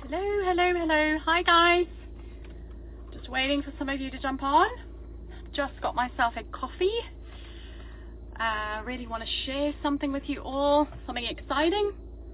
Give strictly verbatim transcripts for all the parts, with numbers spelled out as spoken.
Hello, hello, hello. Hi, guys. Just waiting for some of you to jump on. Just got myself a coffee. Uh, really want to share something with you all, something exciting.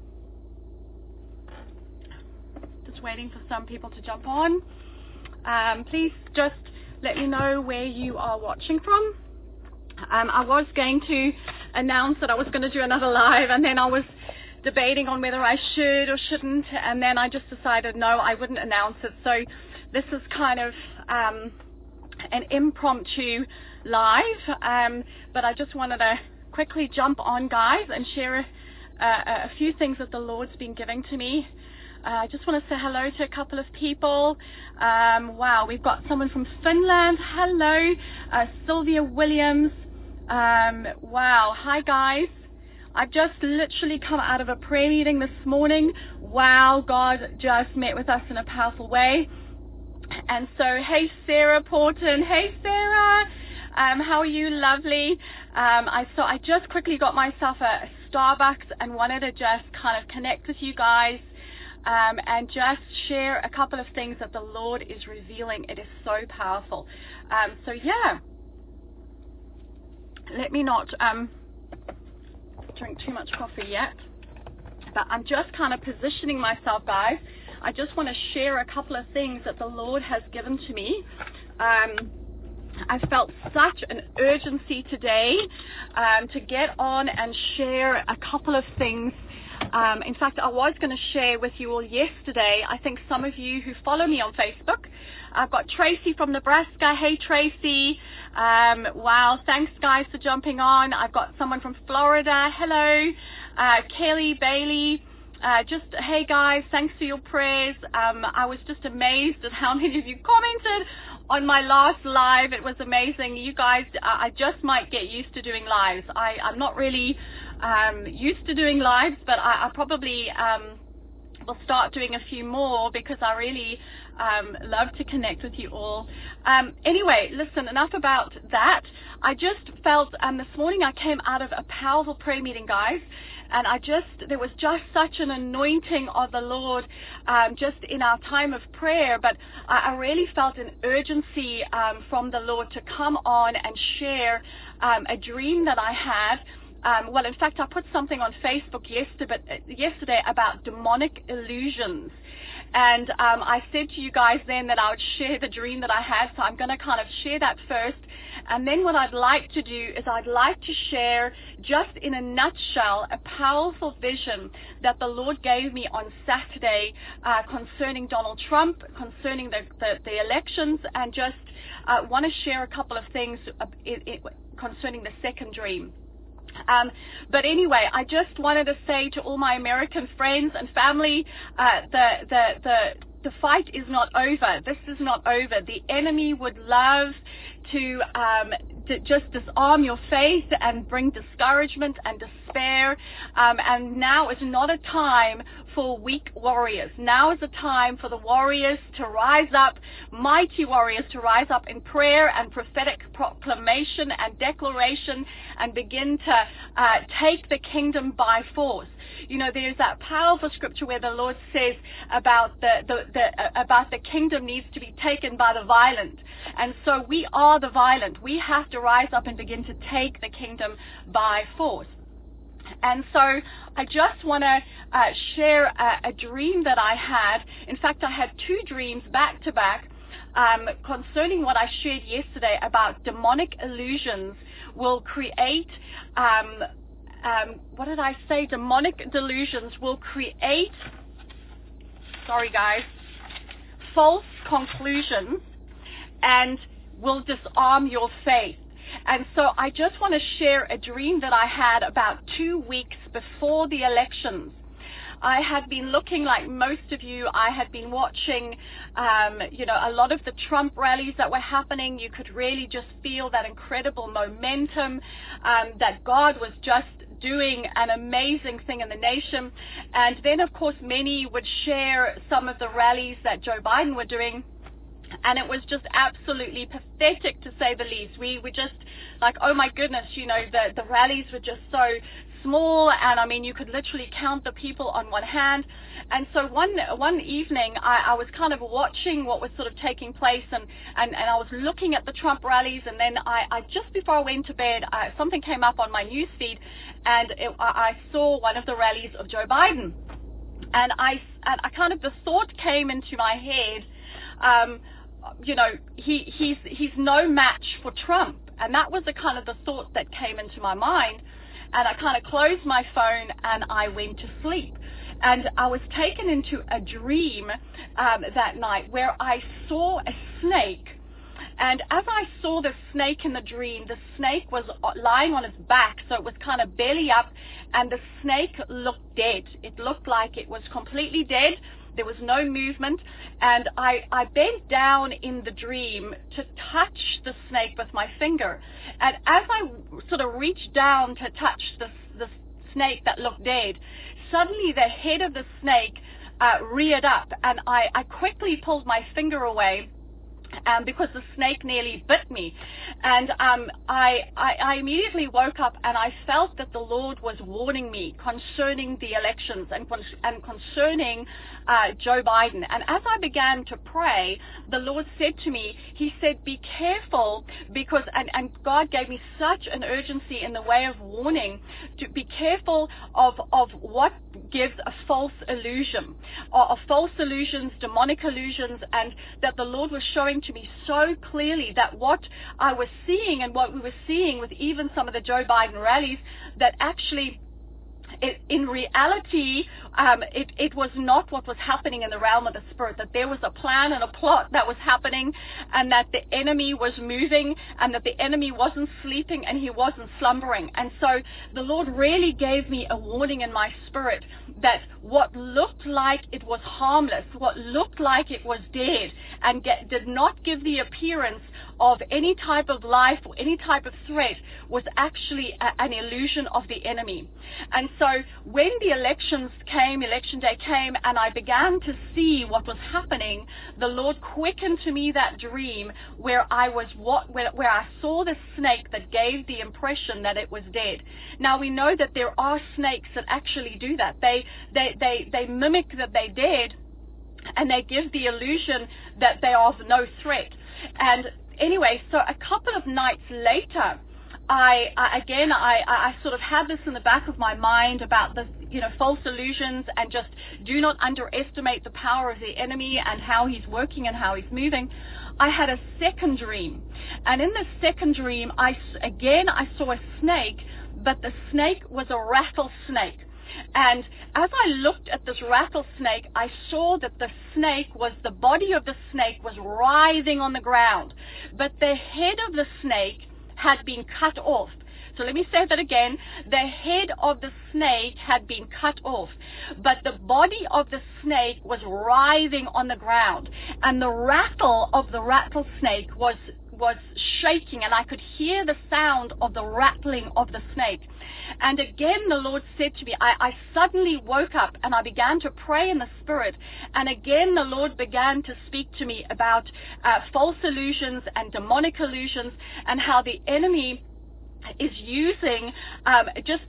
Just waiting for some people to jump on. Um, please just let me know where you are watching from. Um, I was going to announce that I was going to do another live, and then I was debating on whether I should or shouldn't, and then I just decided no, I wouldn't announce it. So this is kind of um, an impromptu live, um, but I just wanted to quickly jump on, guys, and share a, a, a few things that the Lord's been giving to me. Uh, I just want to say hello to a couple of people. Um, wow, we've got someone from Finland. Hello, uh, Sylvia Williams. Um, wow, hi guys. I've just literally come out of a prayer meeting this morning. Wow, God just met with us in a powerful way. And so, hey, Sarah Porton. Hey, Sarah. Um, how are you? Lovely. Um, I saw. I just quickly got myself a, a Starbucks and wanted to just kind of connect with you guys um, and just share a couple of things that the Lord is revealing. It is so powerful. Um, so, yeah. Let me not um, drink too much coffee yet, but I'm just kind of positioning myself, guys. I just want to share a couple of things that the Lord has given to me. Um, I felt such an urgency today um, to get on and share a couple of things. Um, in fact, I was going to share with you all yesterday. I think some of you who follow me on Facebook, I've got Tracy from Nebraska. Hey, Tracy. Um, wow, thanks, guys, for jumping on. I've got someone from Florida. Hello. Uh, Kelly Bailey. Uh, just, hey, guys, thanks for your prayers. Um, I was just amazed at how many of you commented on my last live. It was amazing. You guys, I just might get used to doing lives. I, I'm not really um, used to doing lives, but I, I probably um, will start doing a few more because I really um, love to connect with you all. Um, anyway, listen, enough about that. I just felt um, this morning I came out of a powerful prayer meeting, guys. And I just, there was just such an anointing of the Lord um, just in our time of prayer. But I, I really felt an urgency um, from the Lord to come on and share um, a dream that I had. Um, well, in fact, I put something on Facebook yesterday, yesterday about demonic illusions. And um, I said to you guys then that I would share the dream that I had. So I'm going to kind of share that first. And then what I'd like to do is I'd like to share just in a nutshell a powerful vision that the Lord gave me on Saturday uh, concerning Donald Trump, concerning the, the, the elections, and just uh, want to share a couple of things uh, it, it, concerning the second dream. Um, but anyway, I just wanted to say to all my American friends and family, uh, the, the, the, the fight is not over. This is not over. The enemy would love to, um, to just disarm your faith and bring discouragement and despair. Um, and now is not a time for weak warriors. Now is a time for the warriors to rise up, mighty warriors to rise up in prayer and prophetic proclamation and declaration and begin to uh, take the kingdom by force. You know, there's that powerful scripture where the Lord says about the, the, the uh, about the kingdom needs to be taken by the violent. And so we are the violent. We have to rise up and begin to take the kingdom by force. And so I just want to uh, share a, a dream that I had. In fact, I had two dreams back to back um, concerning what I shared yesterday about demonic illusions will create, um, um, what did I say? Demonic delusions will create, sorry guys, false conclusions and will disarm your faith. And so I just want to share a dream that I had about two weeks before the elections. I had been looking, like most of you, I had been watching, um, you know, a lot of the Trump rallies that were happening. You could really just feel that incredible momentum, um, that God was just doing an amazing thing in the nation. And then, of course, many would share some of the rallies that Joe Biden were doing. And it was just absolutely pathetic, to say the least. We were just like, oh my goodness, you know, the, the rallies were just so small, and I mean, you could literally count the people on one hand. And so one one evening, I, I was kind of watching what was sort of taking place, and, and, and I was looking at the Trump rallies, and then I, I just before I went to bed, I, something came up on my news feed, and it, I, I saw one of the rallies of Joe Biden. And I, and I kind of, the thought came into my head, um, you know, he, he's, he's no match for Trump. And that was the kind of the thought that came into my mind. And I kind of closed my phone and I went to sleep. And I was taken into a dream um, that night where I saw a snake. And as I saw the snake in the dream, the snake was lying on its back, so it was kind of belly up, and the snake looked dead. It looked like it was completely dead. There was no movement, and I, I bent down in the dream to touch the snake with my finger. And as I sort of reached down to touch the, the snake that looked dead, suddenly the head of the snake uh, reared up, and I, I quickly pulled my finger away, Um, because the snake nearly bit me. And um, I, I, I immediately woke up and I felt that the Lord was warning me concerning the elections and, con- and concerning uh, Joe Biden. And as I began to pray, the Lord said to me, he said, be careful, because, and, and God gave me such an urgency in the way of warning, to be careful of, of what gives a false illusion, or, or false illusions, demonic illusions, and that the Lord was showing to me so clearly that what I was seeing and what we were seeing with even some of the Joe Biden rallies, that actually it, in reality, um, it, it was not what was happening in the realm of the Spirit, that there was a plan and a plot that was happening, and that the enemy was moving, and that the enemy wasn't sleeping and he wasn't slumbering. And so the Lord really gave me a warning in my spirit that what looked like it was harmless, what looked like it was dead, and get, did not give the appearance of any type of life or any type of threat, was actually a, an illusion of the enemy. And so when the elections came, election day came, and I began to see what was happening, the Lord quickened to me that dream where I was what where, where I saw the snake that gave the impression that it was dead. Now we know that there are snakes that actually do that. They they they, they mimic that they're dead, and they give the illusion that they are of no threat. And anyway, so a couple of nights later, I, I again, I, I sort of had this in the back of my mind about the, you know, false illusions, and just do not underestimate the power of the enemy and how he's working and how he's moving. I had a second dream, and in the second dream, I, again, I saw a snake, but the snake was a rattlesnake. And as I looked at this rattlesnake, I saw that the snake was, the body of the snake was writhing on the ground, but the head of the snake had been cut off. So let me say that again. The head of the snake had been cut off, but the body of the snake was writhing on the ground, and the rattle of the rattlesnake was was shaking, and I could hear the sound of the rattling of the snake. And again, the Lord said to me, I, I suddenly woke up and I began to pray in the Spirit. And again, the Lord began to speak to me about uh, false illusions and demonic illusions, and how the enemy is using um, just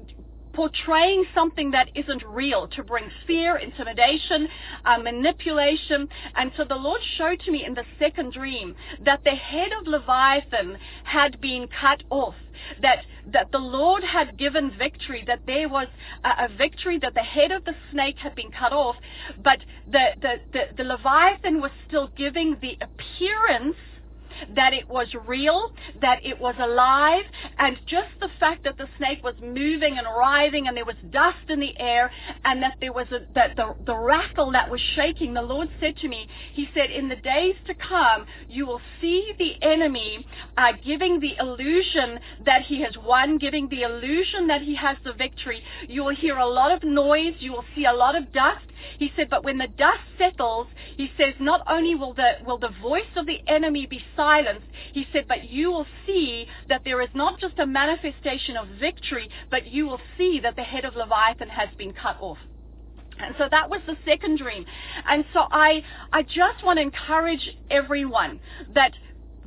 portraying something that isn't real to bring fear, intimidation, uh, manipulation. And so the Lord showed to me in the second dream that the head of Leviathan had been cut off, that that the Lord had given victory, that there was a, a victory, that the head of the snake had been cut off, but the, the, the, the Leviathan was still giving the appearance that it was real, that it was alive, and just the fact that the snake was moving and writhing, and there was dust in the air, and that there was a, that the, the rattle that was shaking. The Lord said to me, he said, in the days to come, you will see the enemy uh, giving the illusion that he has won, giving the illusion that he has the victory. You will hear a lot of noise, you will see a lot of dust. He said, but when the dust settles, he says, not only will the will the voice of the enemy be silenced, he said, but you will see that there is not just a manifestation of victory, but you will see that the head of Leviathan has been cut off. And so that was the second dream. And so I I just want to encourage everyone that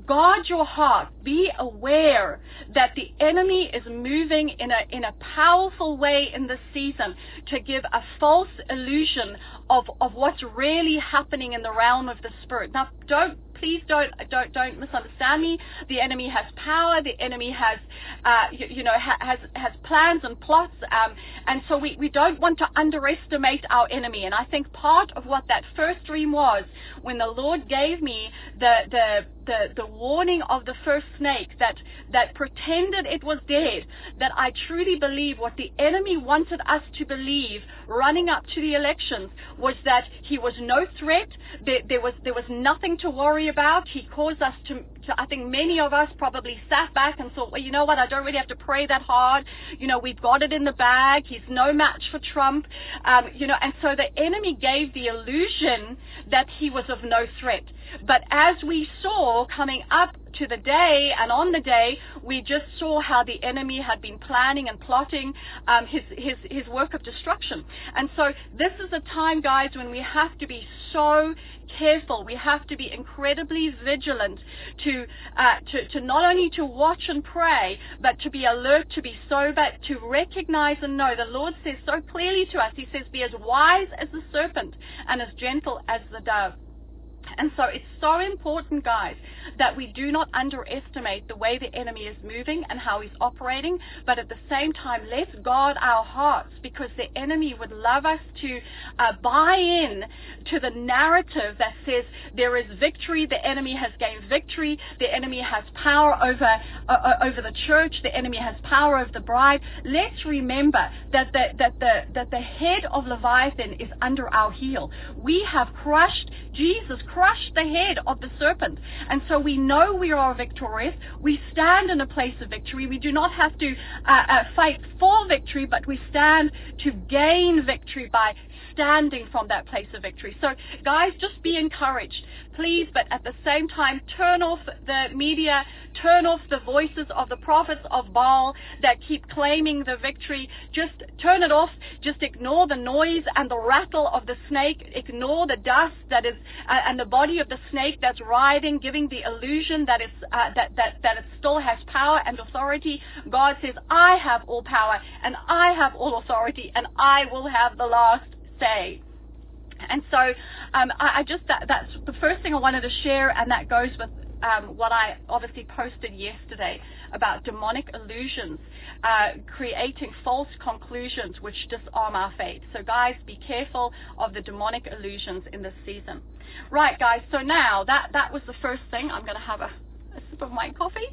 guard your heart. Be aware that the enemy is moving in a in a powerful way in this season to give a false illusion of, of what's really happening in the realm of the spirit. Now, don't Please don't don't don't misunderstand me. The enemy has power. The enemy has, uh, you, you know, ha, has has plans and plots, um, and so we, we don't want to underestimate our enemy. And I think part of what that first dream was, when the Lord gave me the the the, the warning of the first snake that that pretended it was dead, that I truly believe what the enemy wanted us to believe running up to the elections was that he was no threat. There, there was there was nothing to worry about. He caused us to, to, I think many of us probably sat back and thought, well, you know what, I don't really have to pray that hard. You know, we've got it in the bag. He's no match for Trump. Um, you know, and so the enemy gave the illusion that he was of no threat. But as we saw coming up to the day and on the day, we just saw how the enemy had been planning and plotting um, his, his, his work of destruction. And so this is a time, guys, when we have to be so careful. We have to be incredibly vigilant to, uh, to, to not only to watch and pray, but to be alert, to be sober, to recognize and know. The Lord says so clearly to us, he says, be as wise as the serpent and as gentle as the dove. And so it's so important, guys, that we do not underestimate the way the enemy is moving and how he's operating, but at the same time, let's guard our hearts, because the enemy would love us to uh, buy in to the narrative that says there is victory, the enemy has gained victory, the enemy has power over uh, over the church, the enemy has power over the bride. Let's remember that the, that the, that the head of Leviathan is under our heel. We have crushed, Jesus crushed the head of the serpent. And so we know we are victorious. We stand in a place of victory. We do not have to uh, uh, fight for victory, but we stand to gain victory by standing from that place of victory. So, guys, just be encouraged, please, but at the same time, turn off the media, turn off the voices of the prophets of Baal that keep claiming the victory. Just turn it off. Just ignore the noise and the rattle of the snake. Ignore the dust that is uh, and the body of the snake that's writhing, giving the illusion that it's uh, that that that it still has power and authority. God says, I have all power and I have all authority and I will have the last say. And so um, I, I just that, that's the first thing I wanted to share, and that goes with um, what I obviously posted yesterday about demonic illusions, uh, creating false conclusions which disarm our faith. So guys, be careful of the demonic illusions in this season. Right, guys, so now that, that was the first thing. I'm going to have a, a sip of my coffee.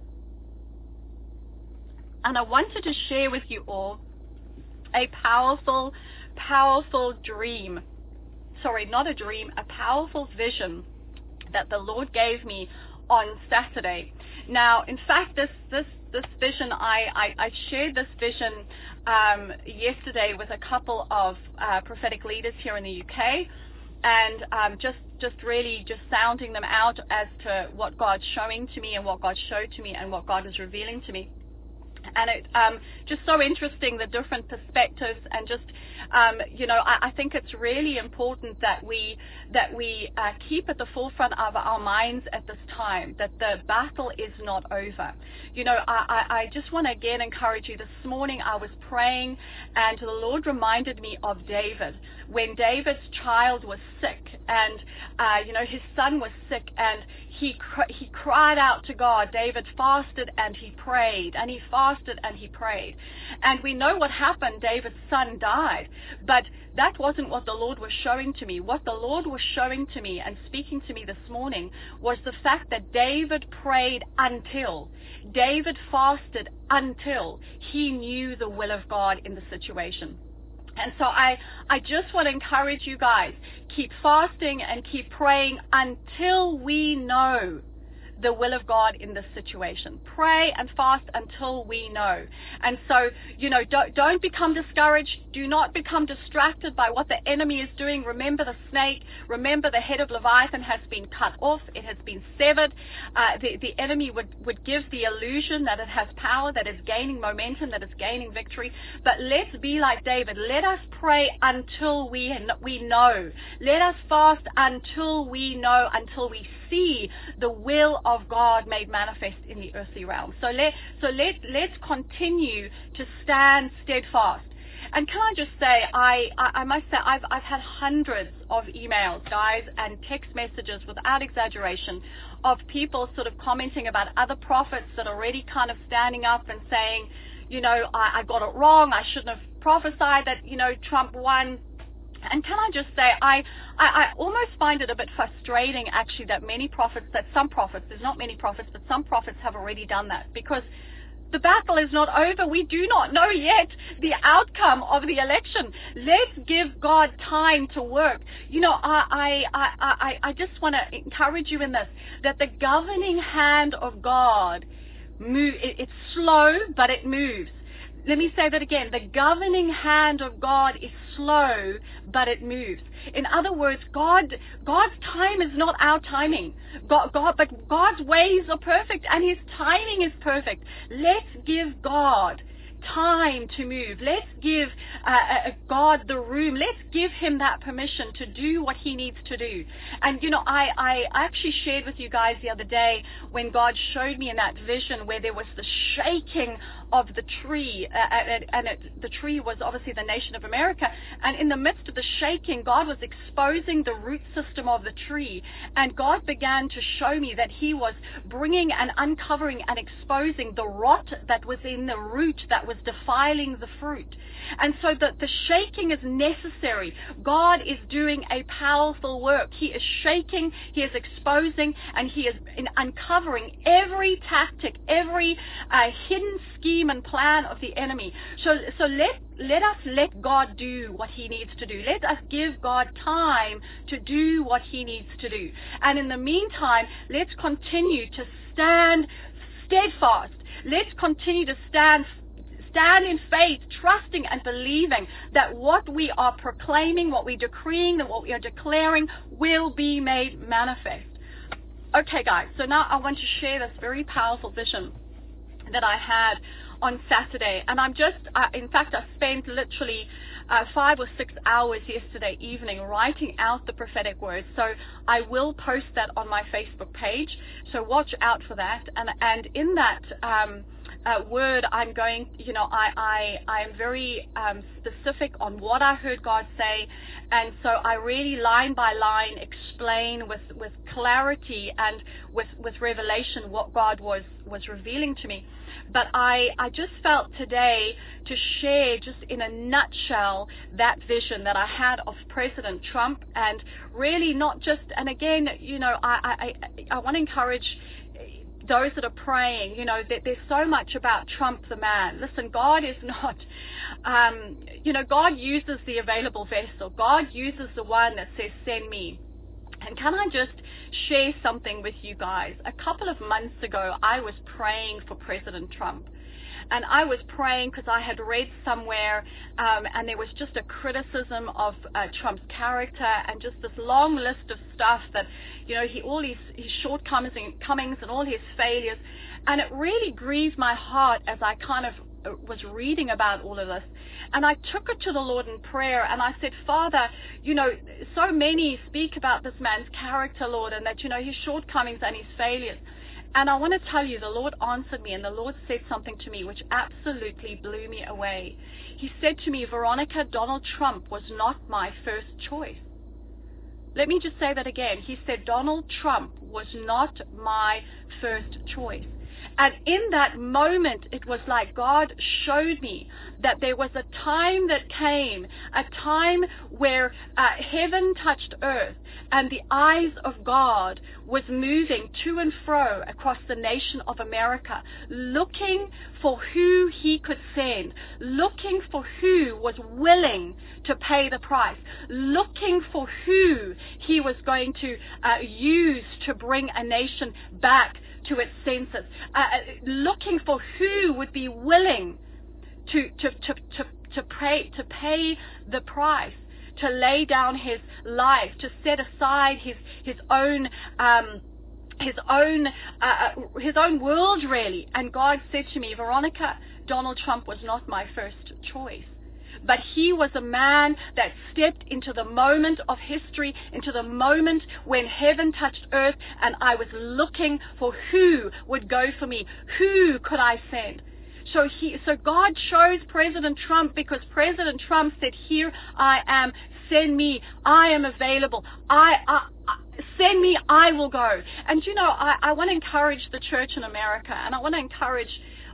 And I wanted to share with you all a powerful, powerful dream. Sorry, not a dream, a powerful vision that the Lord gave me on Saturday. Now, in fact, this this this vision, I, I, I shared this vision um, yesterday with a couple of uh, prophetic leaders here in the U K, and um, just just really just sounding them out as to what God's showing to me and what God showed to me and what God is revealing to me. And it um, just so interesting, the different perspectives, and just um, you know, I, I think it's really important that we that we uh, keep at the forefront of our minds at this time that the battle is not over. You know, I, I, I just want to again encourage you. This morning I was praying, and the Lord reminded me of David when David's child was sick, and uh, you know, his son was sick, and he cr- he cried out to God. David fasted and he prayed, and he fasted and he prayed. And we know what happened. David's son died. But that wasn't what the Lord was showing to me. What the Lord was showing to me and speaking to me this morning was the fact that David prayed until, David fasted until he knew the will of God in the situation. And so I, I just want to encourage you guys, keep fasting and keep praying until we know the will of God in this situation. Pray and fast until we know. And so, you know, don't, don't become discouraged. Do not become distracted by what the enemy is doing. Remember the snake. Remember the head of Leviathan has been cut off. It has been severed. Uh, the, the enemy would, would give the illusion that it has power, that it's gaining momentum, that it's gaining victory. But let's be like David. Let us pray until we, we know. Let us fast until we know, until we see the will of God made manifest in the earthly realm. So let so let let's continue to stand steadfast. And can I just say, I, I, I must say, I've I've had hundreds of emails, guys, and text messages, without exaggeration, of people sort of commenting about other prophets that are already kind of standing up and saying, you know, I, I got it wrong. I shouldn't have prophesied that, you know, Trump won. And can I just say, I, I, I almost find it a bit frustrating, actually, that many prophets, that some prophets, there's not many prophets, but some prophets have already done that, because the battle is not over. We do not know yet the outcome of the election. Let's give God time to work. You know, I, I, I, I just want to encourage you in this, that the governing hand of God, move, it, it's slow, but it moves. Let me say that again. The governing hand of God is slow, but it moves. In other words, God, God's time is not our timing. God, God, but God's ways are perfect, and His timing is perfect. Let's give God time to move. Let's give uh, uh, God the room. Let's give Him that permission to do what He needs to do. And, you know, I, I actually shared with you guys the other day when God showed me in that vision where there was the shaking of the tree, uh, and, and it, the tree was obviously the nation of America, and in the midst of the shaking, God was exposing the root system of the tree, and God began to show me that He was bringing and uncovering and exposing the rot that was in the root that was defiling the fruit. And so the, the shaking is necessary. God is doing a powerful work. He is shaking, He is exposing, and He is in uncovering every tactic, every uh, hidden scheme and plan of the enemy. So, so let let us let God do what He needs to do. Let us give God time to do what He needs to do. And in the meantime, let's continue to stand steadfast. Let's continue to stand Stand in faith, trusting and believing that what we are proclaiming, what we're decreeing, and what we are declaring will be made manifest. Okay, guys, so now I want to share this very powerful vision that I had on Saturday. And I'm just, uh, in fact, I spent literally uh, five or six hours yesterday evening writing out the prophetic words. So I will post that on my Facebook page. So watch out for that. And, and in that um, Uh, word, I'm going, you know, I, I, I am very um, specific on what I heard God say, and so I really line by line explain with, with clarity and with, with revelation what God was, was revealing to me. But I, I just felt today to share just in a nutshell that vision that I had of President Trump, and really not just, and again, you know, I, I, I want to encourage those that are praying, you know, that there's so much about Trump the man. Listen, God is not, um, you know, God uses the available vessel. God uses the one that says, send me. And can I just share something with you guys? A couple of months ago, I was praying for President Trump. And I was praying because I had read somewhere, um, and there was just a criticism of uh, Trump's character and just this long list of stuff that, you know, he all his, his shortcomings and comings and all his failures. And it really grieved my heart as I kind of was reading about all of this. And I took it to the Lord in prayer, and I said, Father, you know, so many speak about this man's character, Lord, and that, you know, his shortcomings and his failures. And I want to tell you, the Lord answered me, and the Lord said something to me which absolutely blew me away. He said to me, Veronica, Donald Trump was not my first choice. Let me just say that again. He said, Donald Trump was not my first choice. And in that moment, it was like God showed me that there was a time that came, a time where uh, heaven touched earth, and the eyes of God was moving to and fro across the nation of America, looking for who He could send, looking for who was willing to pay the price, looking for who He was going to uh, use to bring a nation back to its senses, uh, looking for who would be willing to to to to to pay to pay the price, to lay down his life, to set aside his his own um, his own uh, his own world, really. And God said to me, Veronica, Donald Trump was not my first choice. but he was a man that stepped into the moment of history, into the moment when heaven touched earth, and I was looking for who would go for me. Who could I send? So he, so God chose President Trump because President Trump said, here I am, send me, I am available, I, I, I send me, I will go. And you know, I, I want to encourage the church in America, and I want to encourage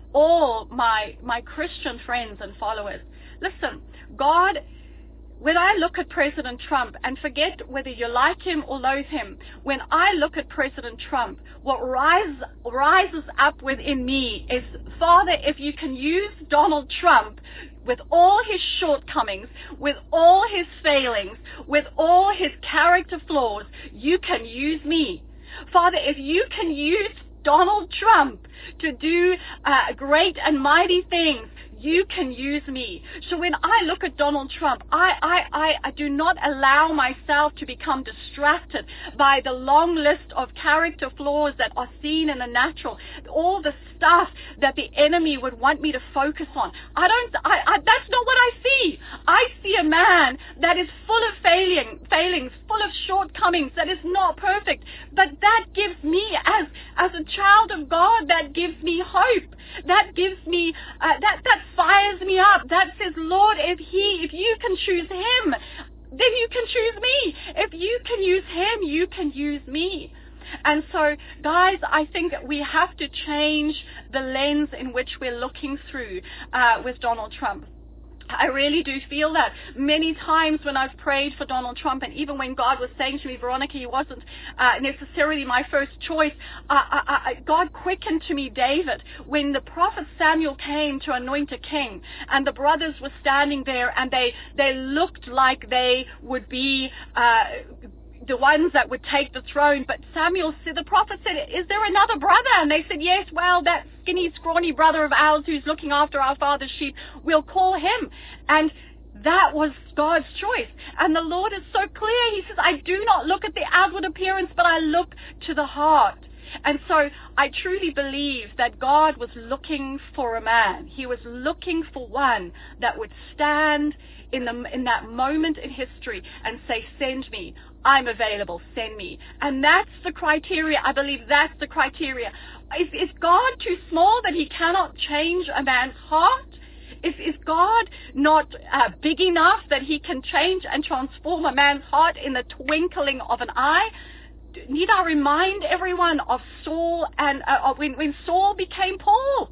all my, my Christian friends and followers. Listen, God, when I look at President Trump, and forget whether you like him or loathe him, when I look at President Trump, what rise, rises up within me is, Father, if you can use Donald Trump with all his shortcomings, with all his failings, with all his character flaws, you can use me. Father, if you can use Donald Trump to do uh, great and mighty things, you can use me. So when I look at Donald Trump, I, I, I, I do not allow myself to become distracted by the long list of character flaws that are seen in the natural, all the stuff that the enemy would want me to focus on. I don't, I, I, that's not what I see. I see a man that is full of failing, failings, full of shortcomings, that is not perfect. But that gives me, as, as a child of God, that gives me hope. That gives me, uh, that, that fires me up. That says, Lord, if he, if you can choose him, then you can choose me. If you can use him, you can use me. And so, guys, I think we have to change the lens in which we're looking through uh, with Donald Trump. I really do feel that. Many times when I've prayed for Donald Trump, and even when God was saying to me, Veronica, he wasn't uh, necessarily my first choice, uh, I, I, God quickened to me David when the prophet Samuel came to anoint a king, and the brothers were standing there, and they, they looked like they would be uh, the ones that would take the throne. But Samuel said, the prophet said, is there another brother? And they said, yes, well, that skinny, scrawny brother of ours who's looking after our father's sheep, we'll call him. And that was God's choice. And the Lord is so clear. He says, I do not look at the outward appearance, but I look to the heart. And so I truly believe that God was looking for a man. He was looking for one that would stand in the in that moment in history and say, send me. I'm available. Send me. And that's the criteria. I believe that's the criteria. Is, is God too small that he cannot change a man's heart? Is, is God not uh, big enough that he can change and transform a man's heart in the twinkling of an eye? Need I remind everyone of Saul and uh, when, when Saul became Paul?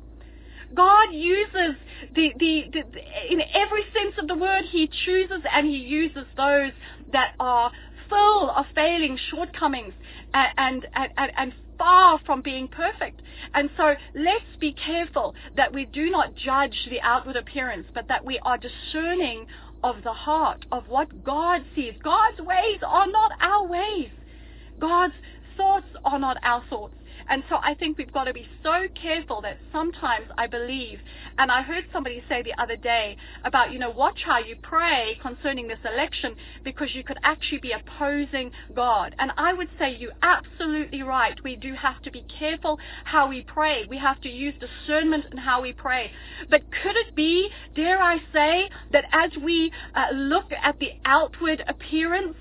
God uses the, the, the, the in every sense of the word, he chooses and he uses those that are full of failings, shortcomings, and, and, and, and far from being perfect. And so let's be careful that we do not judge the outward appearance, but that we are discerning of the heart, of what God sees. God's ways are not our ways. God's thoughts are not our thoughts. And so I think we've got to be so careful that sometimes I believe, and I heard somebody say the other day about, you know, watch how you pray concerning this election, because you could actually be opposing God. And I would say you're absolutely right. We do have to be careful how we pray. We have to use discernment in how we pray. But could it be, dare I say, that as we uh, look at the outward appearance,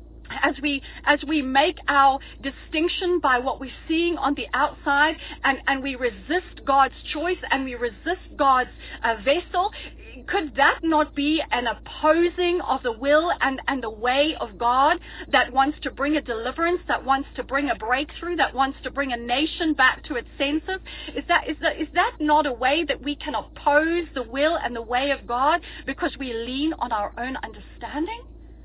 as we as we make our distinction by what we're seeing on the outside, and, and we resist God's choice and we resist God's uh, vessel, could that not be an opposing of the will and, and the way of God that wants to bring a deliverance, that wants to bring a breakthrough, that wants to bring a nation back to its senses? Is that, is that, is that not a way that we can oppose the will and the way of God because we lean on our own understanding?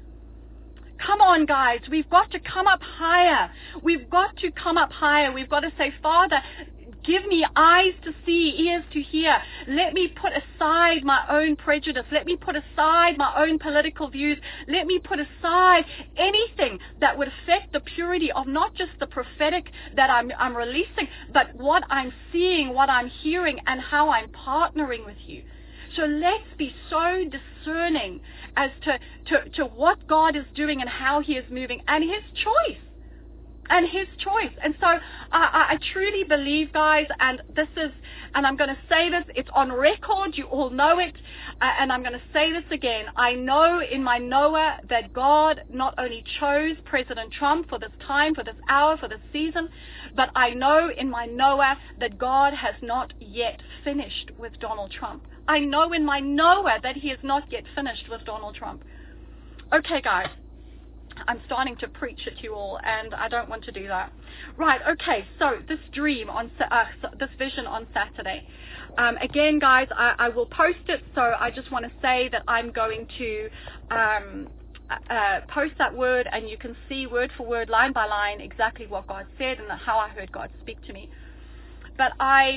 Come on, guys. We've got to come up higher. We've got to come up higher. We've got to say, Father, give me eyes to see, ears to hear. Let me put aside my own prejudice. Let me put aside my own political views. Let me put aside anything that would affect the purity of not just the prophetic that I'm, I'm releasing, but what I'm seeing, what I'm hearing, and how I'm partnering with you. So let's be so discerning as to, to, to what God is doing and how he is moving, and his choice. and his choice. And so I, I truly believe, guys, and this is, and I'm going to say this, it's on record, you all know it, uh, and I'm going to say this again. I know in my Noah that God not only chose President Trump for this time, for this hour, for this season, but I know in my Noah that God has not yet finished with Donald Trump. I know in my Noah that he is not yet finished with Donald Trump. Okay, guys. I'm starting to preach at you all, and I don't want to do that. Right, okay, so this dream, on uh, this vision on Saturday. Um, again, guys, I, I will post it, so I just want to say that I'm going to um, uh, post that word, and you can see word for word, line by line, exactly what God said and how I heard God speak to me. But I...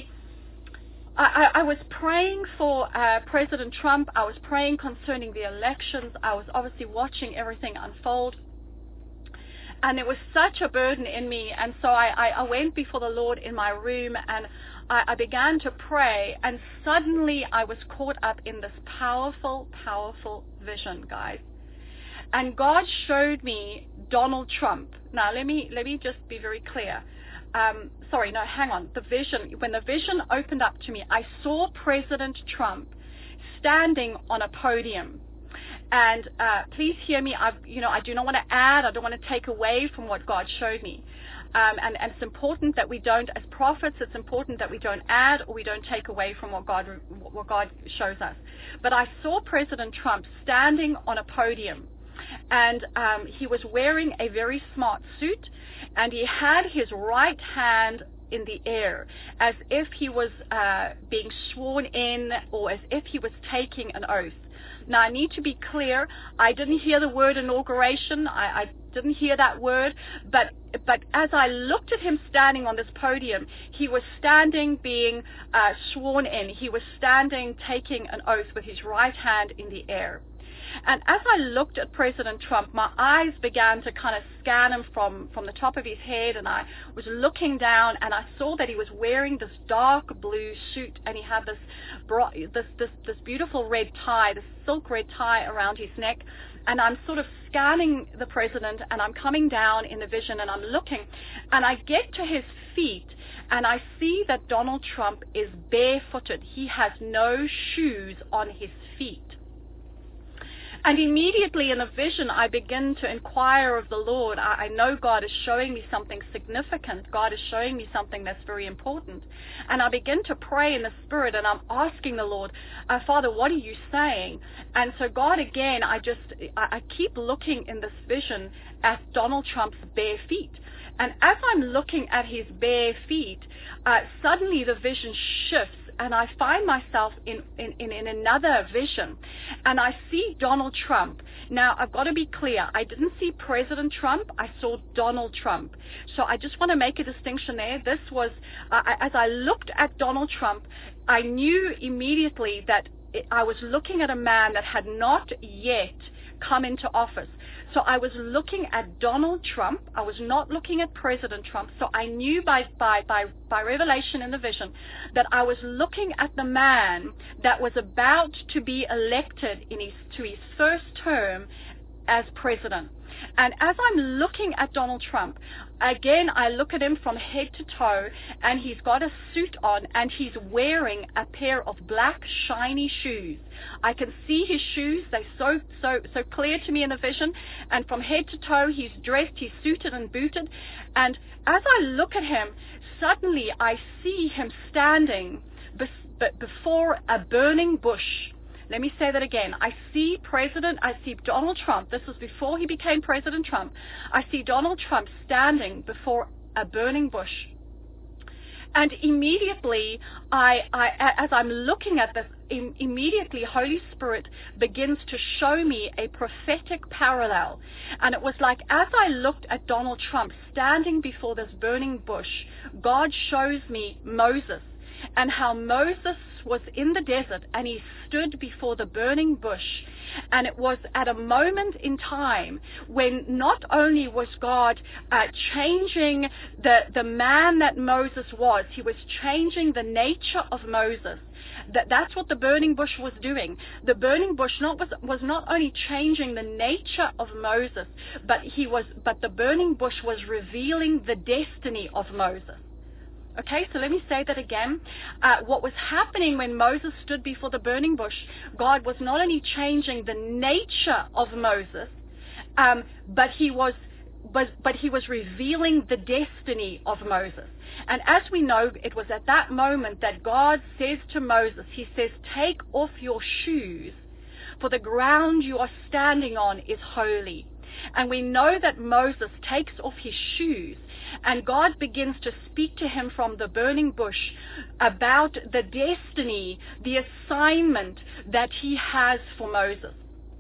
I, I was praying for uh, President Trump. I was praying concerning the elections. I was obviously watching everything unfold. And it was such a burden in me. And so I, I, I went before the Lord in my room, and I, I began to pray. And suddenly I was caught up in this powerful, powerful vision, guys. And God showed me Donald Trump. Now, let me let me just be very clear. Um, sorry, no, hang on. The vision, when the vision opened up to me, I saw President Trump standing on a podium. And uh, please hear me. I've, you know, I do not want to add. I don't want to take away from what God showed me. Um, and, and it's important that we don't, as prophets, it's important that we don't add or we don't take away from what God, what God shows us. But I saw President Trump standing on a podium. And um, he was wearing a very smart suit, and he had his right hand in the air as if he was uh, being sworn in, or as if he was taking an oath. Now, I need to be clear. I didn't hear the word inauguration. I, I didn't hear that word. But but as I looked at him standing on this podium, he was standing being uh, sworn in. He was standing taking an oath with his right hand in the air. And as I looked at President Trump, my eyes began to kind of scan him from, from the top of his head, and I was looking down, and I saw that he was wearing this dark blue suit, and he had this this this, this beautiful red tie, this silk red tie around his neck. And I'm sort of scanning the president, and I'm coming down in the vision, and I'm looking, and I get to his feet, and I see that Donald Trump is barefooted. He has no shoes on his feet. And immediately in a vision, I begin to inquire of the Lord. I, I know God is showing me something significant. God is showing me something that's very important. And I begin to pray in the Spirit, and I'm asking the Lord, uh, Father, what are you saying? And so God, again, I just, I, I keep looking in this vision at Donald Trump's bare feet. And as I'm looking at his bare feet, uh, suddenly the vision shifts, and I find myself in, in, in, in another vision, and I see Donald Trump. Now, I've got to be clear. I didn't see President Trump. I saw Donald Trump. So I just want to make a distinction there. This was, uh, as I looked at Donald Trump, I knew immediately that I was looking at a man that had not yet come into office. So I was looking at Donald Trump. I was not looking at President Trump. So I knew by, by, by, by revelation in the vision that I was looking at the man that was about to be elected in his, to his first term as president. And as I'm looking at Donald Trump, again, I look at him from head to toe, and he's got a suit on, and he's wearing a pair of black, shiny shoes. I can see his shoes. They're so, so, so clear to me in the vision. And from head to toe, he's dressed, he's suited and booted. And as I look at him, suddenly I see him standing bes- before a burning bush. Let me say that again. I see President, I see Donald Trump. This was before he became President Trump. I see Donald Trump standing before a burning bush. And immediately, I, I, as I'm looking at this, im- immediately Holy Spirit begins to show me a prophetic parallel. And it was like, as I looked at Donald Trump standing before this burning bush, God shows me Moses, and how Moses was in the desert and he stood before the burning bush. And it was at a moment in time when not only was God uh, changing the, the man that Moses was, he was changing the nature of Moses. That that's what the burning bush was doing. The burning bush not was was not only changing the nature of Moses, but he was but the burning bush was revealing the destiny of Moses. Okay, so let me say that again. Uh, what was happening when Moses stood before the burning bush, God was not only changing the nature of Moses, um, but he was but, but he was revealing the destiny of Moses. And as we know, it was at that moment that God says to Moses, he says, take off your shoes, for the ground you are standing on is holy. And we know that Moses takes off his shoes, and God begins to speak to him from the burning bush about the destiny, the assignment that he has for Moses.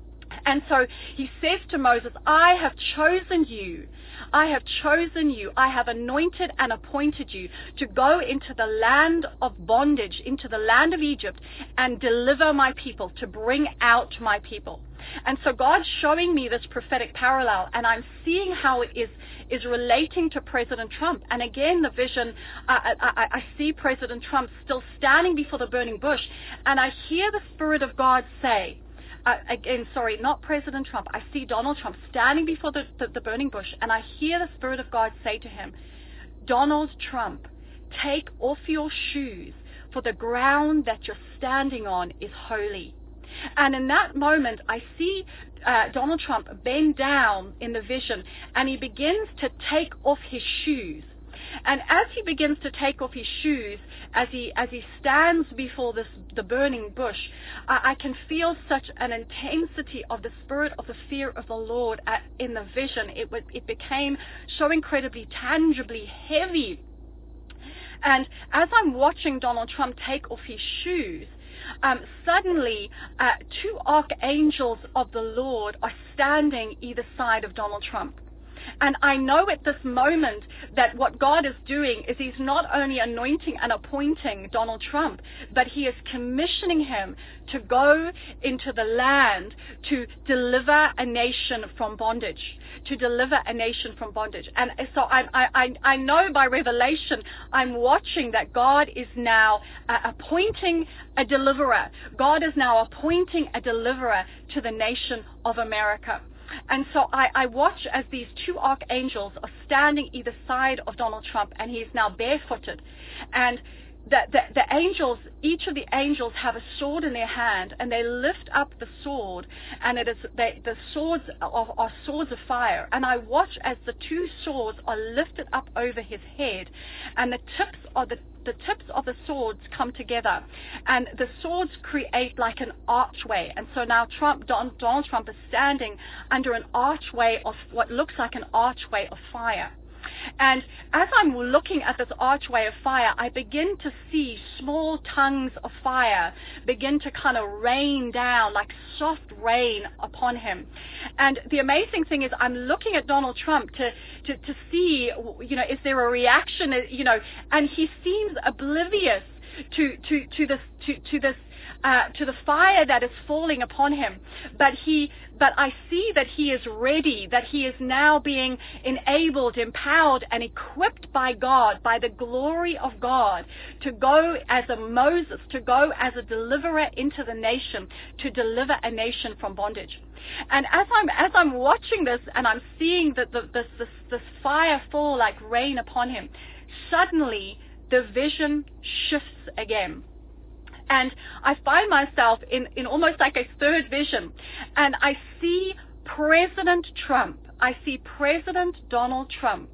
And so he says to Moses, I have chosen you. I have chosen you. I have anointed and appointed you to go into the land of bondage, into the land of Egypt, and deliver my people, to bring out my people. And so God's showing me this prophetic parallel, and I'm seeing how it is is relating to President Trump. And again, the vision, I, I, I see President Trump still standing before the burning bush, and I hear the Spirit of God say, Uh, again, sorry, not President Trump. I see Donald Trump standing before the, the, the burning bush, and I hear the Spirit of God say to him, Donald Trump, take off your shoes, for the ground that you're standing on is holy. And in that moment, I see uh, Donald Trump bend down in the vision, and he begins to take off his shoes. And as he begins to take off his shoes, as he as he stands before this the burning bush, I, I can feel such an intensity of the spirit of the fear of the Lord at, in the vision. It was it became so incredibly tangibly heavy. And as I'm watching Donald Trump take off his shoes, um, suddenly uh, two archangels of the Lord are standing either side of Donald Trump. And I know at this moment that what God is doing is he's not only anointing and appointing Donald Trump, but he is commissioning him to go into the land to deliver a nation from bondage, to deliver a nation from bondage. And so I, I, I know by revelation, I'm watching that God is now uh, appointing a deliverer. God is now appointing a deliverer to the nation of America. And so I, I watch as these two archangels are standing either side of Donald Trump, and he is now barefooted. And the, the, the angels, each of the angels have a sword in their hand, and they lift up the sword, and it is they, the swords are, are swords of fire. And I watch as the two swords are lifted up over his head, and the tips of the the tips of the swords come together, and the swords create like an archway. And so now Trump, Don, Donald Trump is standing under an archway of what looks like an archway of fire. And as I'm looking at this archway of fire, I begin to see small tongues of fire begin to kind of rain down, like soft rain upon him. And the amazing thing is I'm looking at Donald Trump to, to, to see, you know, is there a reaction, you know, and he seems oblivious to, to, to this, to, to this, Uh, to the fire that is falling upon him. But he, but I see that he is ready, that he is now being enabled, empowered, and equipped by God, by the glory of God, to go as a Moses, to go as a deliverer into the nation, to deliver a nation from bondage. And as I'm as I'm watching this, and I'm seeing that the, this, this this fire fall like rain upon him, suddenly the vision shifts again. And I find myself in, in almost like a third vision. And I see President Trump. I see President Donald Trump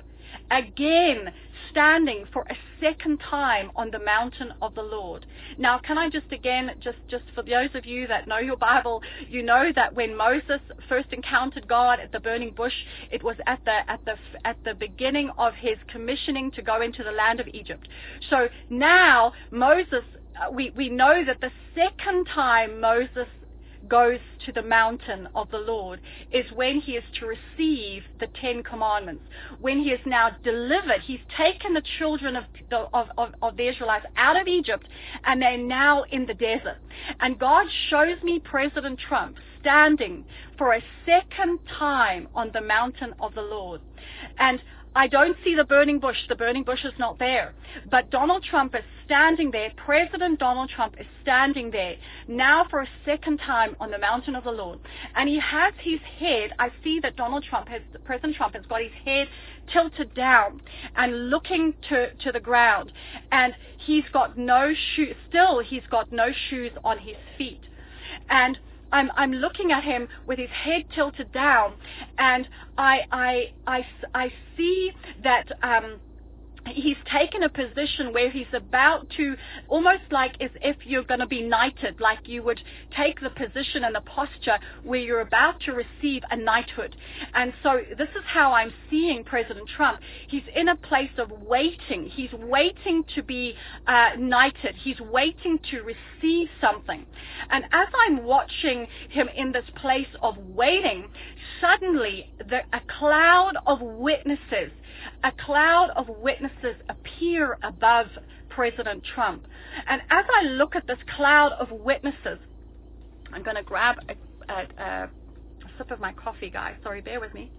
again standing for a second time on the mountain of the Lord. Now, can I just again, just, just for those of you that know your Bible, you know that when Moses first encountered God at the burning bush, it was at the at the at the beginning of his commissioning to go into the land of Egypt. So now Moses, we we know that the second time Moses goes to the mountain of the Lord is when he is to receive the Ten Commandments. When he is now delivered, he's taken the children of the, of, of, of the Israelites out of Egypt, and they're now in the desert. And God shows me President Trump standing for a second time on the mountain of the Lord. And I don't see the burning bush. The burning bush is not there. But Donald Trump is standing there. President Donald Trump is standing there now for a second time on the mountain of the Lord. And he has his head, I see that Donald Trump has, President Trump has got his head tilted down and looking to, to the ground. And he's got no shoes, still he's got no shoes on his feet. And I'm, I'm looking at him with his head tilted down, and I, I, I, I see that um, he's taken a position where he's about to, almost like as if you're going to be knighted, like you would take the position and the posture where you're about to receive a knighthood. And so this is how I'm seeing President Trump. He's in a place of waiting. He's waiting to be uh, knighted. He's waiting to receive something. And as I'm watching him in this place of waiting, suddenly the, a cloud of witnesses A cloud of witnesses appear above President Trump. And as I look at this cloud of witnesses, I'm going to grab a, a, a sip of my coffee, guys. Sorry, bear with me.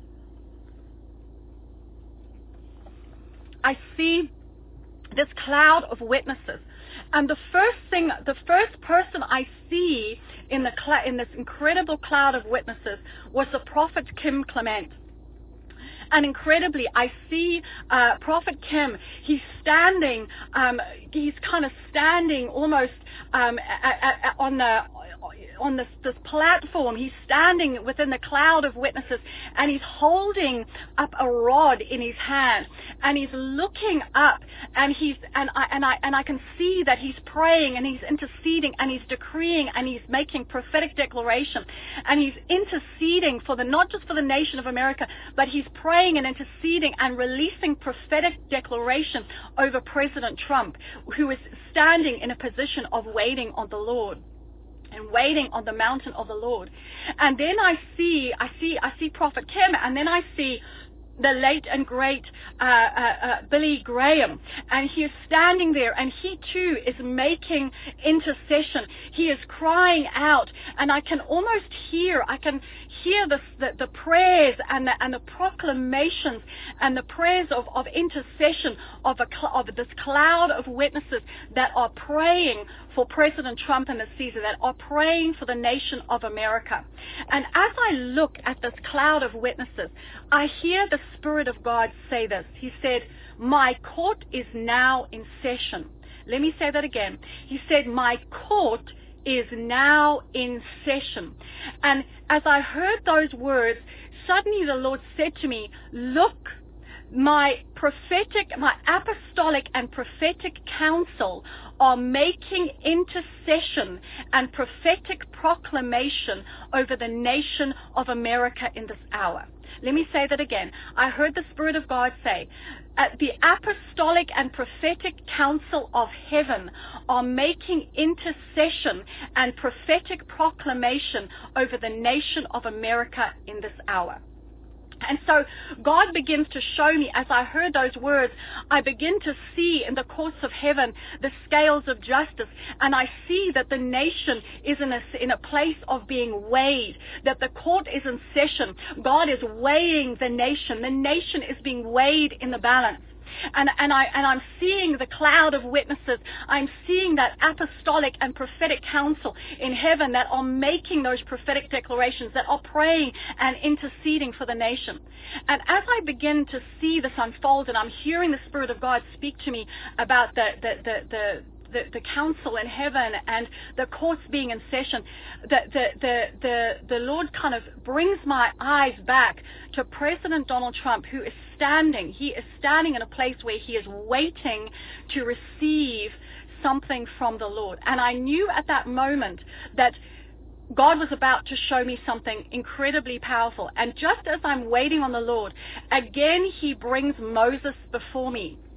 I see this cloud of witnesses. And the first thing, the first person I see in, the cl- in this incredible cloud of witnesses was the prophet Kim Clement. And incredibly, I see uh, Prophet Kim. He's standing. Um, he's kind of standing almost um, a, a, a, on the on this, this platform. He's standing within the cloud of witnesses, and he's holding up a rod in his hand, and he's looking up, and he's and I and I and I can see that he's praying, and he's interceding, and he's decreeing, and he's making prophetic declaration, and he's interceding for the not just for the nation of America, but he's praying and interceding and releasing prophetic declaration over President Trump, who is standing in a position of waiting on the Lord. And waiting on the mountain of the Lord. And then I see, I see, I see Prophet Kim, and then I see the late and great uh, uh, uh, Billy Graham, and he is standing there, and he too is making intercession. He is crying out, and I can almost hear, I can hear the the, the prayers and the, and the proclamations and the prayers of, of intercession of a of this cloud of witnesses that are praying for President Trump in this season, that are praying for the nation of America. And as I look at this cloud of witnesses, I hear the Spirit of God say this. He said, "My court is now in session." Let me say that again. He said, "My court is now in session." And as I heard those words, suddenly the Lord said to me, "Look, my prophetic, my apostolic and prophetic counsel are making intercession and prophetic proclamation over the nation of America in this hour." Let me say that again. I heard the Spirit of God say, uh, the apostolic and prophetic counsel of heaven are making intercession and prophetic proclamation over the nation of America in this hour. And so God begins to show me, as I heard those words, I begin to see in the courts of heaven the scales of justice, and I see that the nation is in a, in a place of being weighed, that the court is in session. God is weighing the nation. The nation is being weighed in the balance. And, and, I, and I'm seeing the cloud of witnesses. I'm seeing that apostolic and prophetic counsel in heaven that are making those prophetic declarations, that are praying and interceding for the nation. And as I begin to see this unfold, and I'm hearing the Spirit of God speak to me about the the the, the The, the council in heaven and the courts being in session, the, the, the, the, the Lord kind of brings my eyes back to President Donald Trump, who is standing. He is standing in a place where he is waiting to receive something from the Lord. And I knew at that moment that God was about to show me something incredibly powerful. And just as I'm waiting on the Lord, again he brings Moses before me.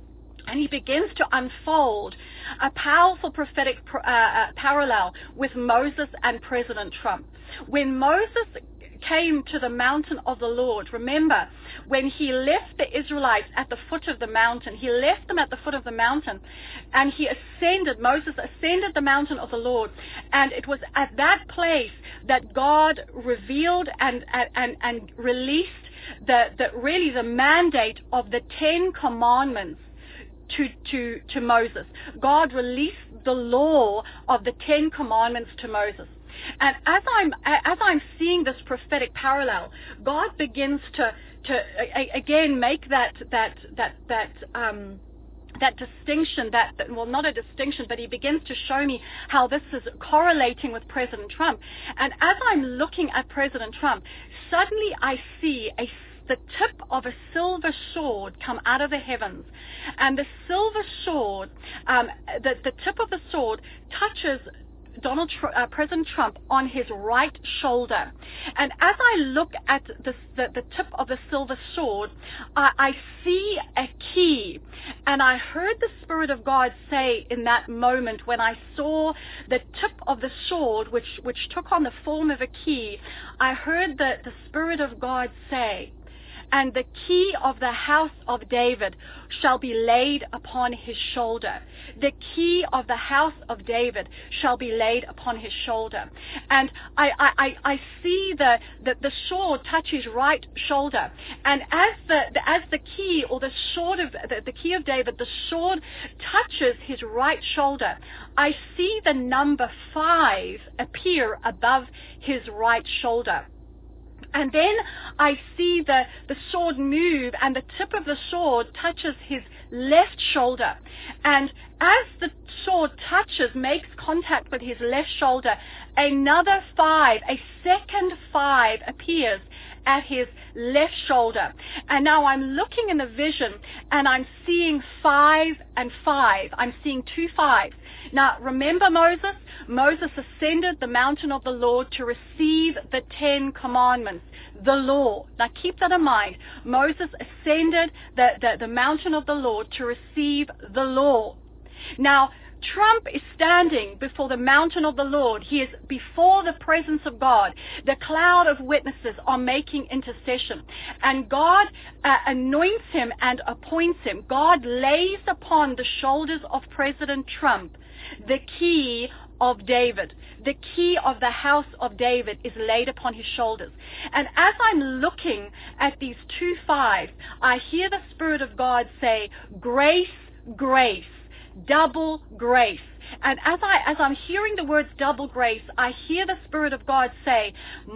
And he begins to unfold a powerful prophetic uh, uh, parallel with Moses and President Trump. When Moses came to the mountain of the Lord, remember, when he left the Israelites at the foot of the mountain, he left them at the foot of the mountain, and he ascended, Moses ascended the mountain of the Lord, and it was at that place that God revealed and and, and released the, the really the mandate of the Ten Commandments To, to, to Moses. God released the law of the Ten Commandments to Moses. And as I'm as I'm seeing this prophetic parallel, God begins to to again make that that that that um, that distinction, that, well, not a distinction, but he begins to show me how this is correlating with President Trump. And as I'm looking at President Trump, suddenly I see a the tip of a silver sword come out of the heavens. And the silver sword, um, the, the tip of the sword touches Donald Tr- uh, President Trump on his right shoulder. And as I look at this, the, the tip of the silver sword, I, I see a key. And I heard the Spirit of God say in that moment, when I saw the tip of the sword, which, which took on the form of a key, I heard the, the Spirit of God say, "And the key of the house of David shall be laid upon his shoulder." The key of the house of David shall be laid upon his shoulder. And I, I, I see the, the, the sword touch his right shoulder. And as the, the as the key or the sword of the, the key of David, the sword touches his right shoulder, I see the number five appear above his right shoulder. And then I see the, the sword move, and the tip of the sword touches his left shoulder. And as the sword touches, makes contact with his left shoulder, another five, a second five appears at his left shoulder. And now I'm looking in the vision, and I'm seeing five and five. I'm seeing two fives. Now, remember Moses? Moses ascended the mountain of the Lord to receive the Ten Commandments, the law. Now, keep that in mind. Moses ascended the, the, the mountain of the Lord to receive the law. Now, Trump is standing before the mountain of the Lord. He is before the presence of God. The cloud of witnesses are making intercession. And God uh, anoints him and appoints him. God lays upon the shoulders of President Trump the key of David. The key of the house of David is laid upon his shoulders. And as I'm looking at these two fives, I hear the Spirit of God say, grace, grace, double grace. And as, I, as I'm hearing the words double grace, I hear the Spirit of God say,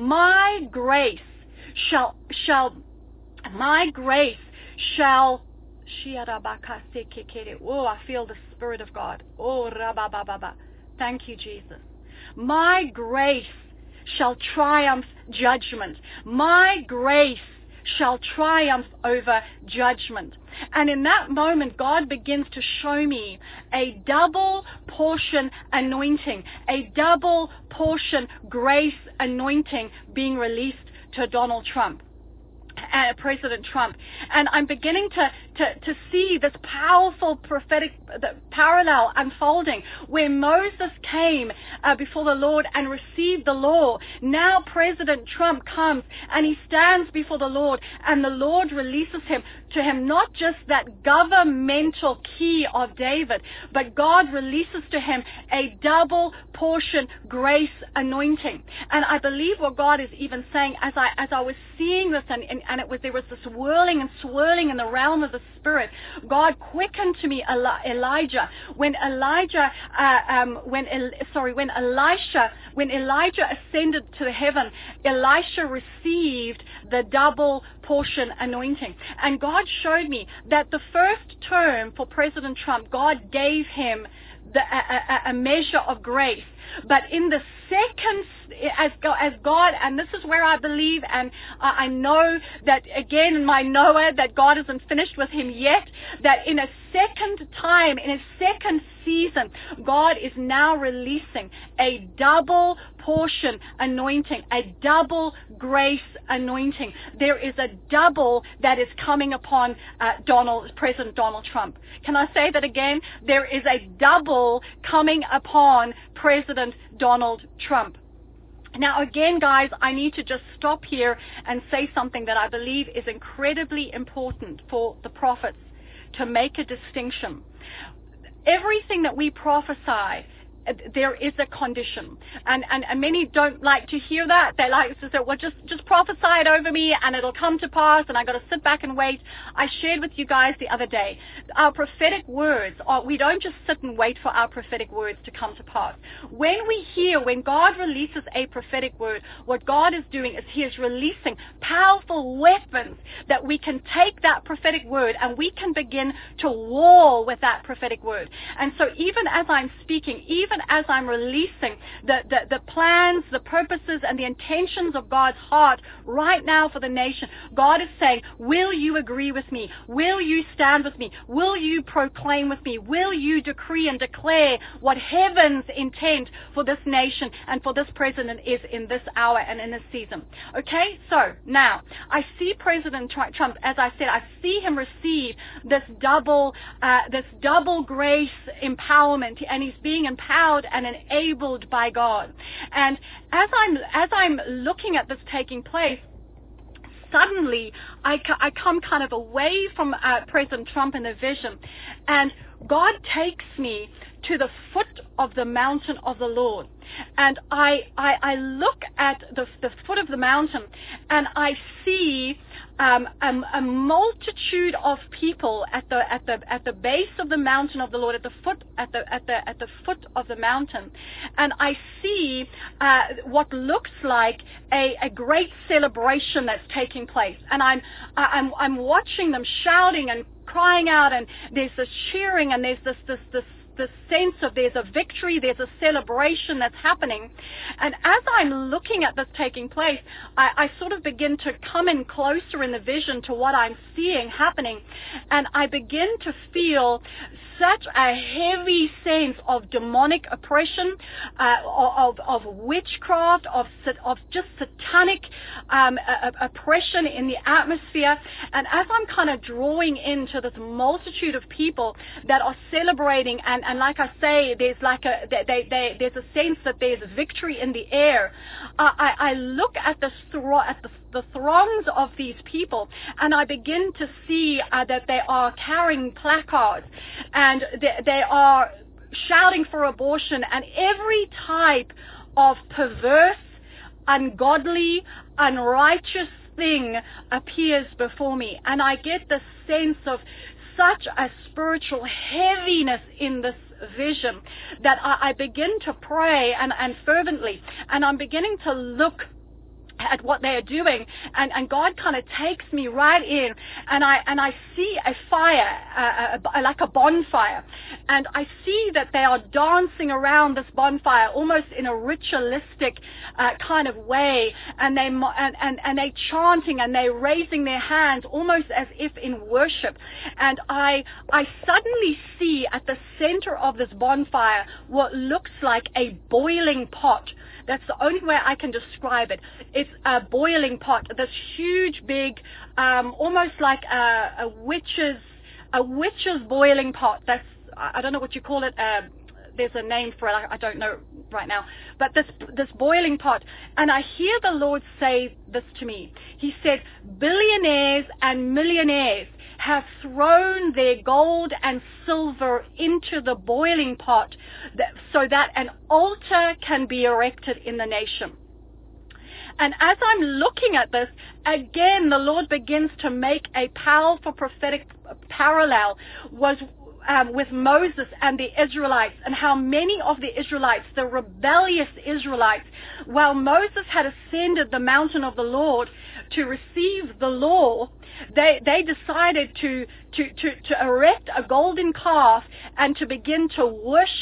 my grace shall, shall, my grace shall, oh, I feel the Spirit of God. Oh, rabababa. Thank you, Jesus. My grace shall triumph judgment. My grace shall triumph over judgment. And in that moment, God begins to show me a double portion anointing, a double portion grace anointing being released to Donald Trump. Uh, President Trump. And I'm beginning to, to, to see this powerful prophetic the parallel unfolding where Moses came uh, before the Lord and received the law. Now President Trump comes and he stands before the Lord, and the Lord releases him to him not just that governmental key of David, but God releases to him a double portion grace anointing. And I believe what God is even saying as I as I was seeing this, and, and, and it was there was this whirling and swirling in the realm of the Spirit. God quickened to me Elijah when Elijah uh, um, when sorry when Elisha when Elijah ascended to heaven. Elisha received the double portion anointing, and God showed me that the first term for President Trump, God gave him the, a, a, a measure of grace. But in the second, as God, as God, and this is where I believe, and I know that again in my Noah, that God isn't finished with him yet, that in a second time, in a second season, God is now releasing a double portion anointing, a double grace anointing. There is a double that is coming upon uh, Donald, President Donald Trump. Can I say that again? There is a double coming upon President Donald Trump. Now, again, guys, I need to just stop here and say something that I believe is incredibly important for the prophets to make a distinction. Everything that we prophesy, there is a condition, and, and and many don't like to hear that. They like to say, well, just just prophesy it over me and it'll come to pass, and I got to sit back and wait. I shared with you guys the other day, our prophetic words are, we don't just sit and wait for our prophetic words to come to pass. When we hear, when God releases a prophetic word, what God is doing is he is releasing powerful weapons that we can take that prophetic word and we can begin to war with that prophetic word. And so even as I'm speaking, even Even as I'm releasing the, the, the plans, the purposes, and the intentions of God's heart right now for the nation, God is saying, will you agree with me? Will you stand with me? Will you proclaim with me? Will you decree and declare what heaven's intent for this nation and for this president is in this hour and in this season? Okay, so now I see President Trump, as I said, I see him receive this double, uh, this double grace empowerment, and he's being empowered and enabled by God. And as I'm as I'm looking at this taking place, suddenly I, I come kind of away from uh, President Trump in the vision, and God takes me to the foot of the mountain of the Lord. And I I, I look at the, the foot of the mountain, and I see Um, a, a multitude of people at the at the at the base of the mountain of the Lord, at the foot at the at the at the foot of the mountain, and I see uh, what looks like a, a great celebration that's taking place, and I'm I'm I'm watching them shouting and crying out, and there's this cheering, and there's this this this. the sense of there's a victory, there's a celebration that's happening. And as I'm looking at this taking place, I, I sort of begin to come in closer in the vision to what I'm seeing happening, and I begin to feel such a heavy sense of demonic oppression, uh, of, of witchcraft, of, of just satanic um, oppression in the atmosphere. And as I'm kind of drawing into this multitude of people that are celebrating, and, and like I say, there's like a they, they, there's a sense that there's victory in the air. Uh, I, I look at the thro- at the, the throngs of these people, and I begin to see uh, that they are carrying placards, and they, they are shouting for abortion, and every type of perverse, ungodly, unrighteous thing appears before me, and I get the sense of such a spiritual heaviness in this vision that I, I begin to pray and, and fervently, and I'm beginning to look at what they are doing, and, and God kind of takes me right in, and I and I see a fire, uh, a, like a bonfire, and I see that they are dancing around this bonfire almost in a ritualistic uh, kind of way, and they and, and and they chanting, and they raising their hands almost as if in worship. And I I suddenly see at the center of this bonfire what looks like a boiling pot. That's the only way I can describe it. It's a boiling pot, this huge, big, um, almost like a, a witch's, a witch's boiling pot. That's, I don't know what you call it. Uh, there's a name for it. I, I don't know right now. But this, this boiling pot. And I hear the Lord say this to me. He said, billionaires and millionaires have thrown their gold and silver into the boiling pot that, so that an altar can be erected in the nation. And as I'm looking at this, again, the Lord begins to make a powerful prophetic parallel was um, with Moses and the Israelites, and how many of the Israelites, the rebellious Israelites, while Moses had ascended the mountain of the Lord to receive the law, they they decided to, to, to, to erect a golden calf and to begin to worship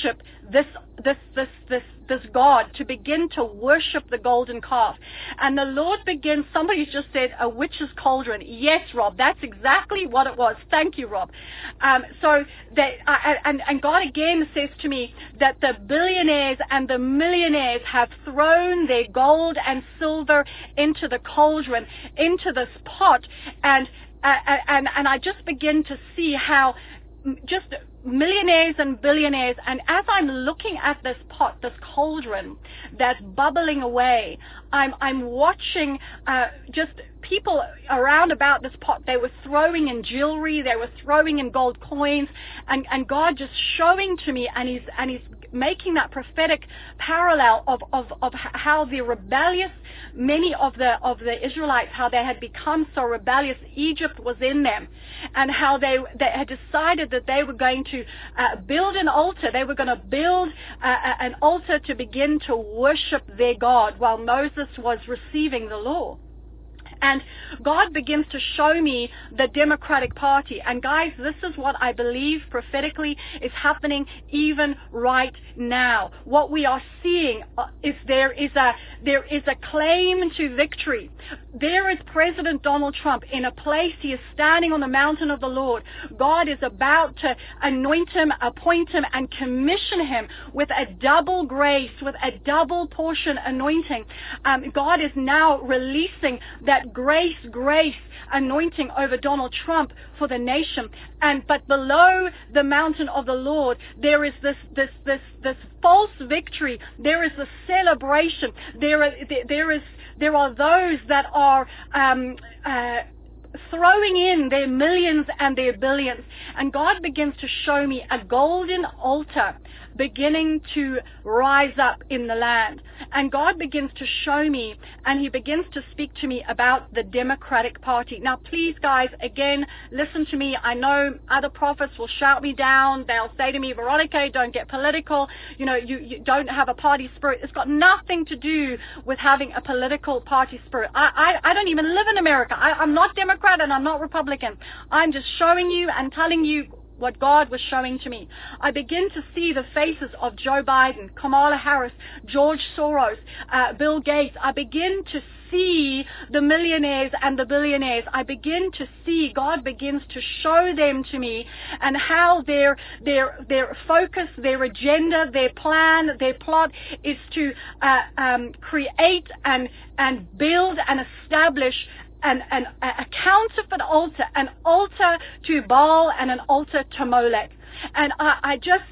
this this this this this God, to begin to worship the golden calf. And the Lord begins, somebody just said, a witch's cauldron. Yes, Rob, that's exactly what it was. Thank you, Rob. Um, so that, uh, and, and God again says to me that the billionaires and the millionaires have thrown their gold and silver into the cauldron, into this pot, and uh, and and I just begin to see how just millionaires and billionaires, and as I'm looking at this pot, this cauldron that's bubbling away, I'm I'm watching uh, just people around about this pot. They were throwing in jewelry, they were throwing in gold coins, and, and God just showing to me, and he's and he's making that prophetic parallel of, of, of how the rebellious, many of the of the Israelites, how they had become so rebellious. Egypt was in them, and how they they had decided that they were going to uh, build an altar. They were going to build uh, an altar to begin to worship their God while Moses was receiving the law. And God begins to show me the Democratic Party. And guys, this is what I believe prophetically is happening even right now. What we are seeing is there is a there is a claim to victory. There is President Donald Trump in a place. He is standing on the mountain of the Lord. God is about to anoint him, appoint him, and commission him with a double grace, with a double portion anointing. Um, God is now releasing that grace, grace anointing over Donald Trump for the nation. And but below the mountain of the Lord, there is this this this this false victory. There is a celebration. There are there is there are those that are um, uh, throwing in their millions and their billions. And God begins to show me a golden altar beginning to rise up in the land. And God begins to show me, and he begins to speak to me about the Democratic Party. Now, please, guys, again, listen to me. I know other prophets will shout me down. They'll say to me, Veronica, don't get political. You know, you, you don't have a party spirit. It's got nothing to do with having a political party spirit. I, I, I don't even live in America. I, I'm not Democrat and I'm not Republican. I'm just showing you and telling you what God was showing to me. I begin to see the faces of Joe Biden, Kamala Harris, George Soros, uh, Bill Gates. I begin to see the millionaires and the billionaires. I begin to see, God begins to show them to me, and how their their their focus, their agenda, their plan, their plot is to uh, um, create and and build and establish An, an, a counterfeit altar, an altar to Baal and an altar to Molech. And I, I just,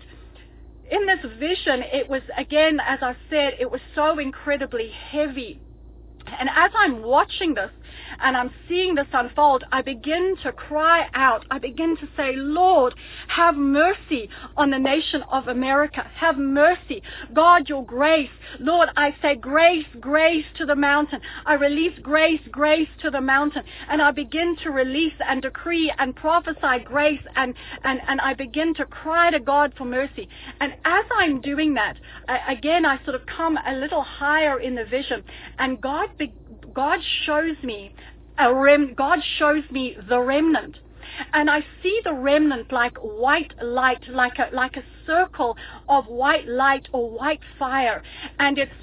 in this vision, it was, again, as I said, it was so incredibly heavy. And as I'm watching this, and I'm seeing this unfold, I begin to cry out. I begin to say, Lord, have mercy on the nation of America. Have mercy. God, your grace. Lord, I say grace, grace to the mountain. I release grace, grace to the mountain. And I begin to release and decree and prophesy grace, and, and, and I begin to cry to God for mercy. And as I'm doing that, I, again, I sort of come a little higher in the vision, and God be, God shows me a rem, God shows me the remnant. And I see the remnant like white light, like a, like a circle of white light or white fire. And it's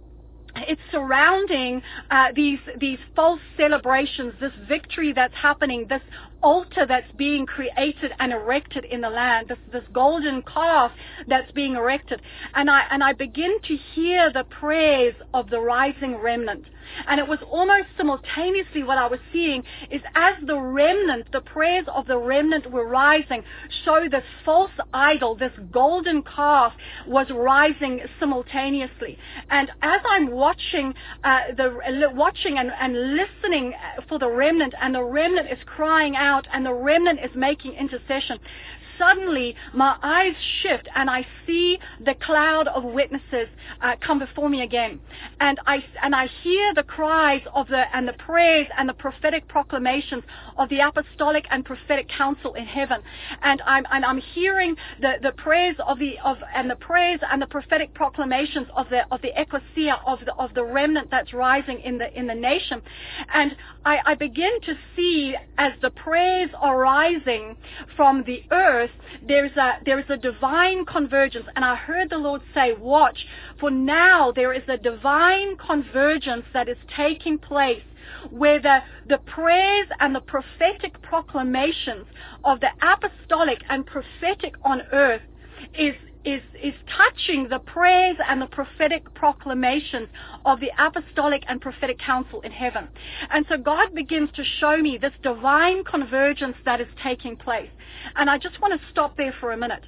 It's surrounding uh, these these false celebrations, this victory that's happening, this altar that's being created and erected in the land, this this golden calf that's being erected. And I and I begin to hear the prayers of the rising remnant. And it was almost simultaneously what I was seeing is as the remnant, the prayers of the remnant were rising, so this false idol, this golden calf was rising simultaneously. And as I'm watching, uh, the watching and, and listening for the remnant, and the remnant is crying out, and the remnant is making intercession, suddenly my eyes shift, and I see the cloud of witnesses uh, come before me again, and I and I hear the cries of the and the prayers and the prophetic proclamations of the apostolic and prophetic council in heaven, and I'm and I'm hearing the, the prayers of the of and the prayers and the prophetic proclamations of the of the ecclesia of the of the remnant that's rising in the in the nation, and I, I begin to see as the prayers are rising from the earth. earth, there's a, there is a divine convergence. And I heard the Lord say, watch, for now there is a divine convergence that is taking place, where the, the prayers and the prophetic proclamations of the apostolic and prophetic on earth is is is touching the prayers and the prophetic proclamations of the apostolic and prophetic council in heaven. And so God begins to show me this divine convergence that is taking place. And I just want to stop there for a minute.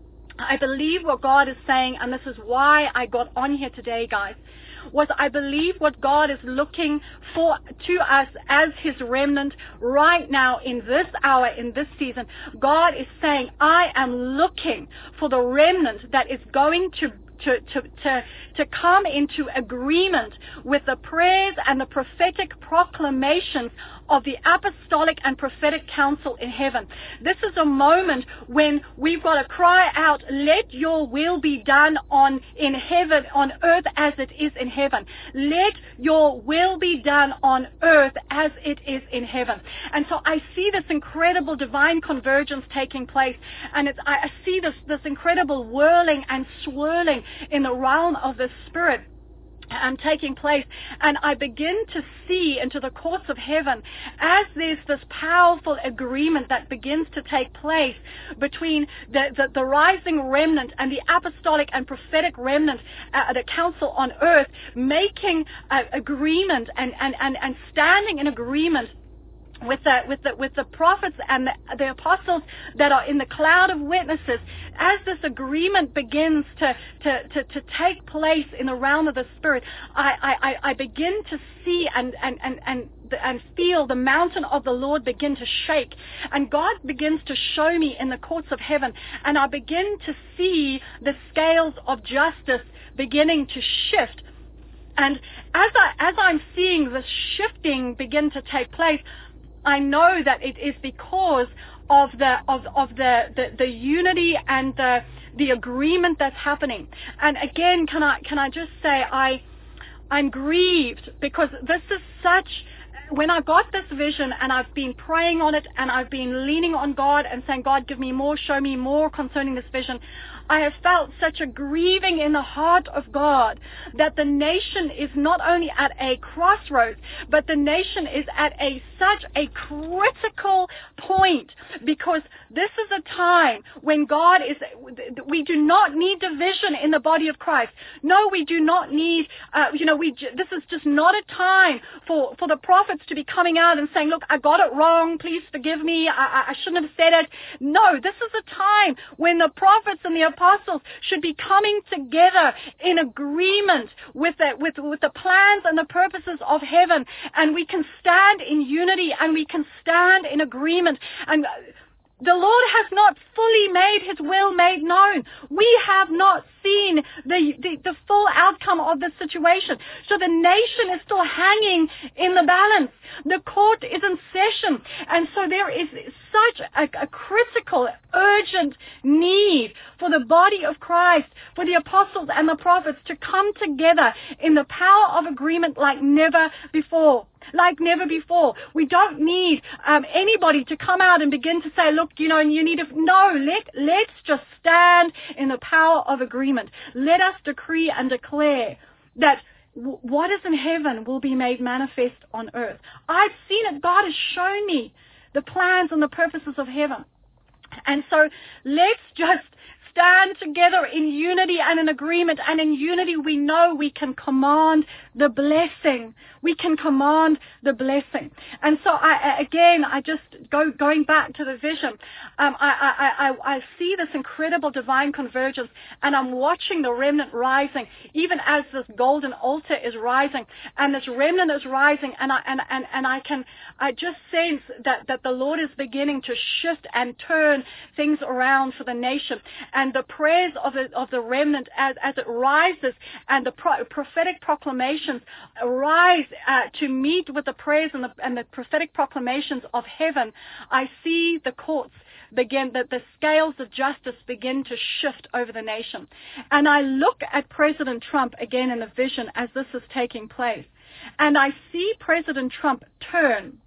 I believe what God is saying, and this is why I got on here today, guys, was I believe what God is looking for to us as His remnant right now in this hour, in this season. God is saying, I am looking for the remnant that is going to To, to, to, to come into agreement with the prayers and the prophetic proclamations of the apostolic and prophetic council in heaven. This is a moment when we've got to cry out, let your will be done on in heaven, on earth as it is in heaven. Let your will be done on earth as it is in heaven. And so I see this incredible divine convergence taking place, and it's, I see this, this incredible whirling and swirling in the realm of the Spirit and taking place, and I begin to see into the courts of heaven as there's this powerful agreement that begins to take place between the, the, the rising remnant and the apostolic and prophetic remnant, uh, the council on earth, making uh, agreement and, and, and, and standing in agreement with the with the with the prophets and the, the apostles that are in the cloud of witnesses. As this agreement begins to to, to, to take place in the realm of the Spirit, I, I, I begin to see and and, and, and and feel the mountain of the Lord begin to shake, and God begins to show me in the courts of heaven, and I begin to see the scales of justice beginning to shift. And as I as I'm seeing this shifting begin to take place, I know that it is because of the of of the, the, the unity and the the agreement that's happening. And again, can I can I just say I I'm grieved because this is such. When I got this vision and I've been praying on it and I've been leaning on God and saying, God, give me more, show me more concerning this vision, I have felt such a grieving in the heart of God that the nation is not only at a crossroads, but the nation is at a such a critical point, because this is a time when God is, we do not need division in the body of Christ. No, we do not need, uh, you know, we. this is just not a time for, for the prophets to be coming out and saying, look, I got it wrong, please forgive me, I, I shouldn't have said it. No, this is a time when the prophets and the apostles should be coming together in agreement with the, with, with the plans and the purposes of heaven, and we can stand in unity and we can stand in agreement. And the Lord has not fully made His will made known. We have not seen the, the, the full outcome of the situation. So the nation is still hanging in the balance. The court is in session. And so there is such a, a critical, urgent need for the body of Christ, for the apostles and the prophets to come together in the power of agreement like never before. Like never before. We don't need um, anybody to come out and begin to say, look, you know, you need to, no, let, let's just stand in the power of agreement. Let us decree and declare that w- what is in heaven will be made manifest on earth. I've seen it. God has shown me the plans and the purposes of heaven. And so let's just stand together in unity and in agreement, and in unity we know we can command the blessing. We can command the blessing. And so I, again, I just go going back to the vision. Um, I, I, I, I see this incredible divine convergence, and I'm watching the remnant rising, even as this golden altar is rising, and this remnant is rising, and I and, and, and I can I just sense that, that the Lord is beginning to shift and turn things around for the nation. And the prayers of the, of the remnant as, as it rises, and the pro, prophetic proclamations rise uh, to meet with the prayers and the, and the prophetic proclamations of heaven, I see the courts begin, that the scales of justice begin to shift over the nation. And I look at President Trump again in the vision as this is taking place, and I see President Trump turn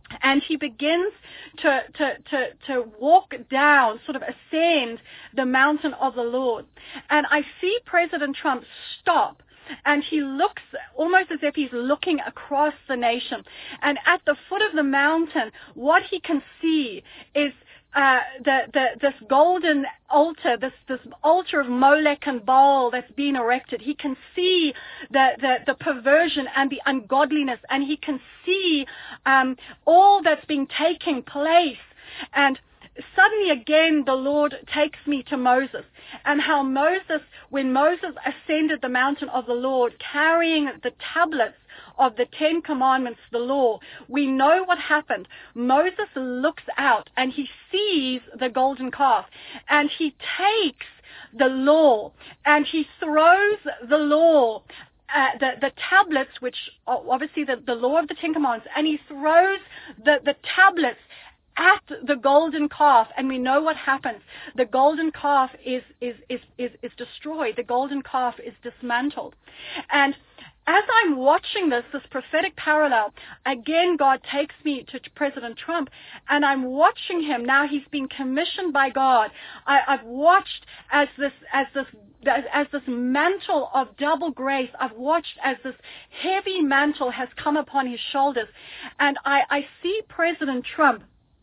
And he begins to, to, to, to walk down, sort of ascend the mountain of the Lord. And I see President Trump stop, and he looks almost as if he's looking across the nation. And at the foot of the mountain, what he can see is Uh, the, the, this golden altar, this, this altar of Molech and Baal that's been erected. He can see the, the, the perversion and the ungodliness, and he can see um, all that's been taking place. And suddenly again, the Lord takes me to Moses, and how Moses, when Moses ascended the mountain of the Lord, carrying the tablets of the Ten Commandments, the law, we know what happened. Moses looks out and he sees the golden calf, and he takes the law and he throws the law, uh, the, the tablets, which are obviously the, the law of the Ten Commandments, and he throws the, the tablets at the golden calf, and we know what happens. The golden calf is, is, is, is, is destroyed. The golden calf is dismantled. And as I'm watching this, this prophetic parallel, again, God takes me to President Trump, and I'm watching him. Now he's been commissioned by God. I, I've watched as this, as this, as, as this mantle of double grace. I've watched as this heavy mantle has come upon his shoulders, and I, I see President Trump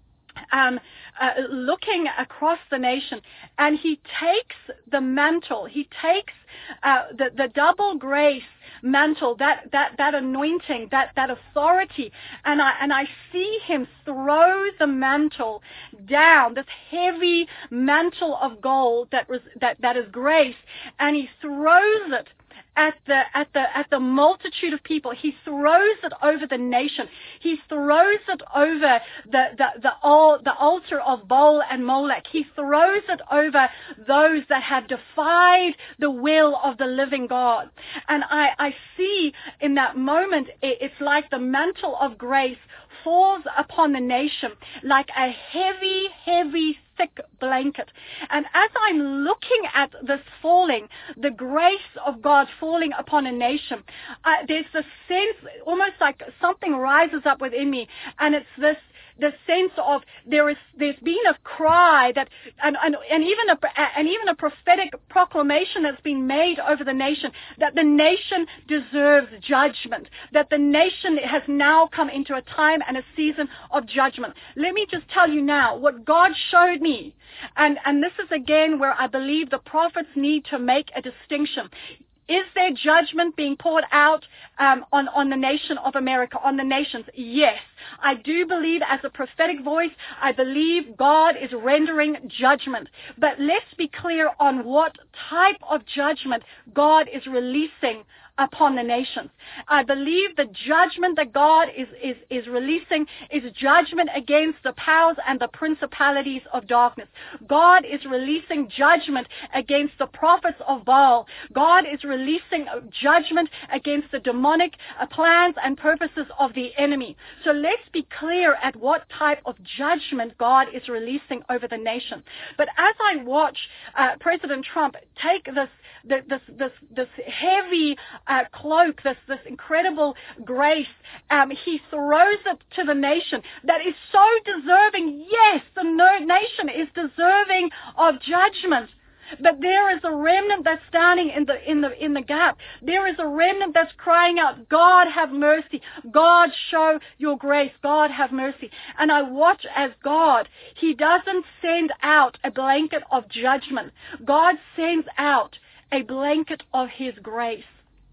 Um, uh, looking across the nation, and he takes the mantle, he takes uh, the, the double grace mantle, that, that, that anointing, that, that authority, and I, and I see him throw the mantle down, this heavy mantle of gold that was, that, that is grace, and he throws it at the at the at the multitude of people. He throws it over the nation. He throws it over the the the, all, the altar of Baal and Molech. He throws it over those that have defied the will of the living God. And I I see in that moment, it, it's like the mantle of grace falls upon the nation like a heavy, heavy, thick blanket. And as I'm looking at this falling, the grace of God falling upon a nation, uh, there's this sense, almost like something rises up within me, and it's this the sense of there is there's been a cry that and, and and even a and even a prophetic proclamation that's been made over the nation that the nation deserves judgment, that the nation has now come into a time and a season of judgment. Let me just tell you now what God showed me, and and this is again where I believe the prophets need to make a distinction. Is there judgment being poured out um, on, on the nation of America, on the nations? Yes. I do believe, as a prophetic voice, I believe God is rendering judgment. But let's be clear on what type of judgment God is releasing upon the nations. I believe the judgment that God is, is, is releasing is judgment against the powers and the principalities of darkness. God is releasing judgment against the prophets of Baal. God is releasing judgment against the demonic plans and purposes of the enemy. So let's be clear at what type of judgment God is releasing over the nation. But as I watch uh, President Trump take this this this this heavy uh, cloak, this this incredible grace, um, he throws it to the nation that is so deserving. Yes, the nation is deserving of judgment. But there is a remnant that's standing in the in the in the gap. There is a remnant that's crying out, God have mercy. God show your grace. God have mercy. And I watch as God, he doesn't send out a blanket of judgment. God sends out a blanket of his grace.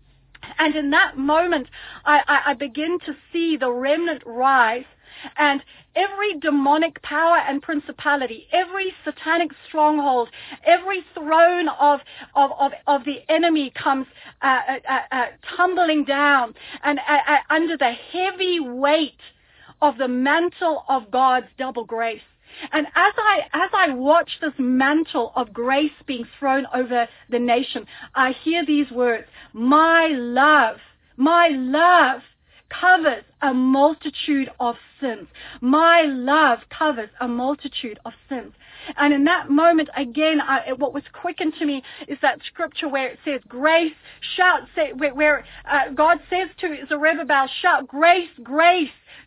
And in that moment, I, I, I begin to see the remnant rise, and every demonic power and principality, every satanic stronghold, every throne of of of, of the enemy comes uh, uh, uh, tumbling down, and uh, uh, under the heavy weight of the mantle of God's double grace. And as I as I watch this mantle of grace being thrown over the nation, I hear these words: my love, my love covers a multitude of sins. My love covers a multitude of sins. And in that moment, again, I, what was quickened to me is that scripture where it says, grace, shout, say, where, where uh, God says to Zerubbabel, shout, grace, grace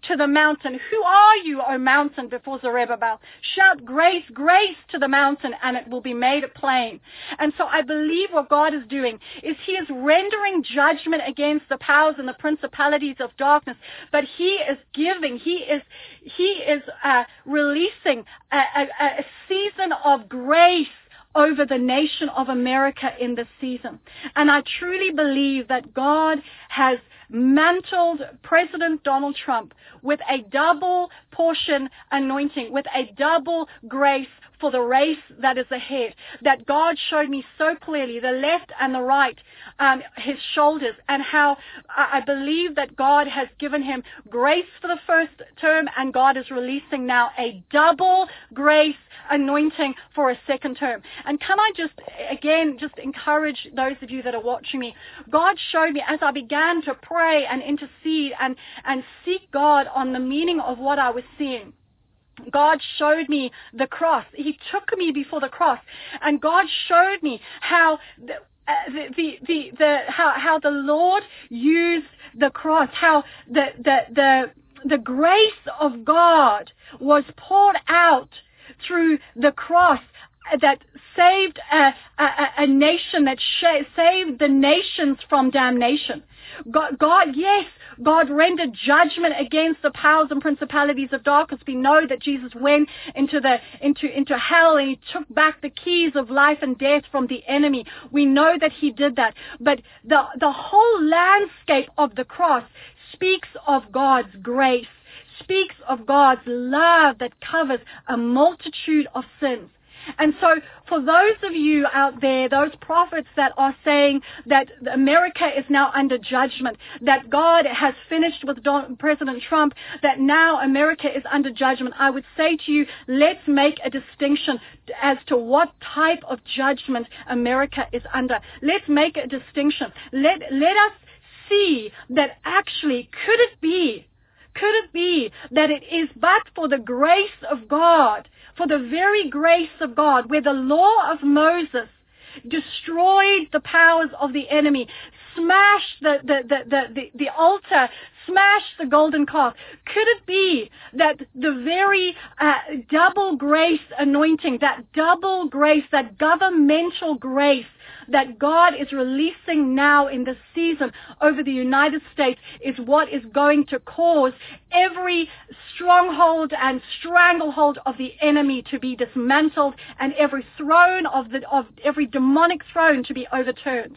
to the mountain. Who are you, O mountain, before Zerubbabel? Shout grace, grace to the mountain, and it will be made plain. And so I believe what God is doing is he is rendering judgment against the powers and the principalities of darkness, but he is giving, he is, he is uh, releasing a, a, a season of grace over the nation of America in this season. And I truly believe that God has mantled President Donald Trump with a double portion anointing, with a double grace for the race that is ahead, that God showed me so clearly, the left and the right, um, his shoulders, and how I believe that God has given him grace for the first term, and God is releasing now a double grace anointing for a second term. And can I just, again, just encourage those of you that are watching me, God showed me as I began to pray and intercede and, and seek God on the meaning of what I was seeing. God showed me the cross. He took me before the cross, and God showed me how the, uh, the, the, the, the how, how the Lord used the cross, how the, the, the, the grace of God was poured out through the cross that saved a, a, a nation, that sh- saved the nations from damnation. God, God, yes, God rendered judgment against the powers and principalities of darkness. We know that Jesus went into the into into hell, and he took back the keys of life and death from the enemy. We know that he did that. But the the whole landscape of the cross speaks of God's grace, speaks of God's love that covers a multitude of sins. And so for those of you out there, those prophets that are saying that America is now under judgment, that God has finished with Don, President Trump, that now America is under judgment, I would say to you, let's make a distinction as to what type of judgment America is under. Let's make a distinction. Let, let us see that actually, could it be, could it be that it is but for the grace of God, for the very grace of God, where the law of Moses destroyed the powers of the enemy, smashed the, the, the, the, the, the altar, smashed the golden calf. Could it be that the very uh, double grace anointing, that double grace, that governmental grace that God is releasing now in this season over the United States is what is going to cause every stronghold and stranglehold of the enemy to be dismantled, and every throne of the of every demonic throne to be overturned.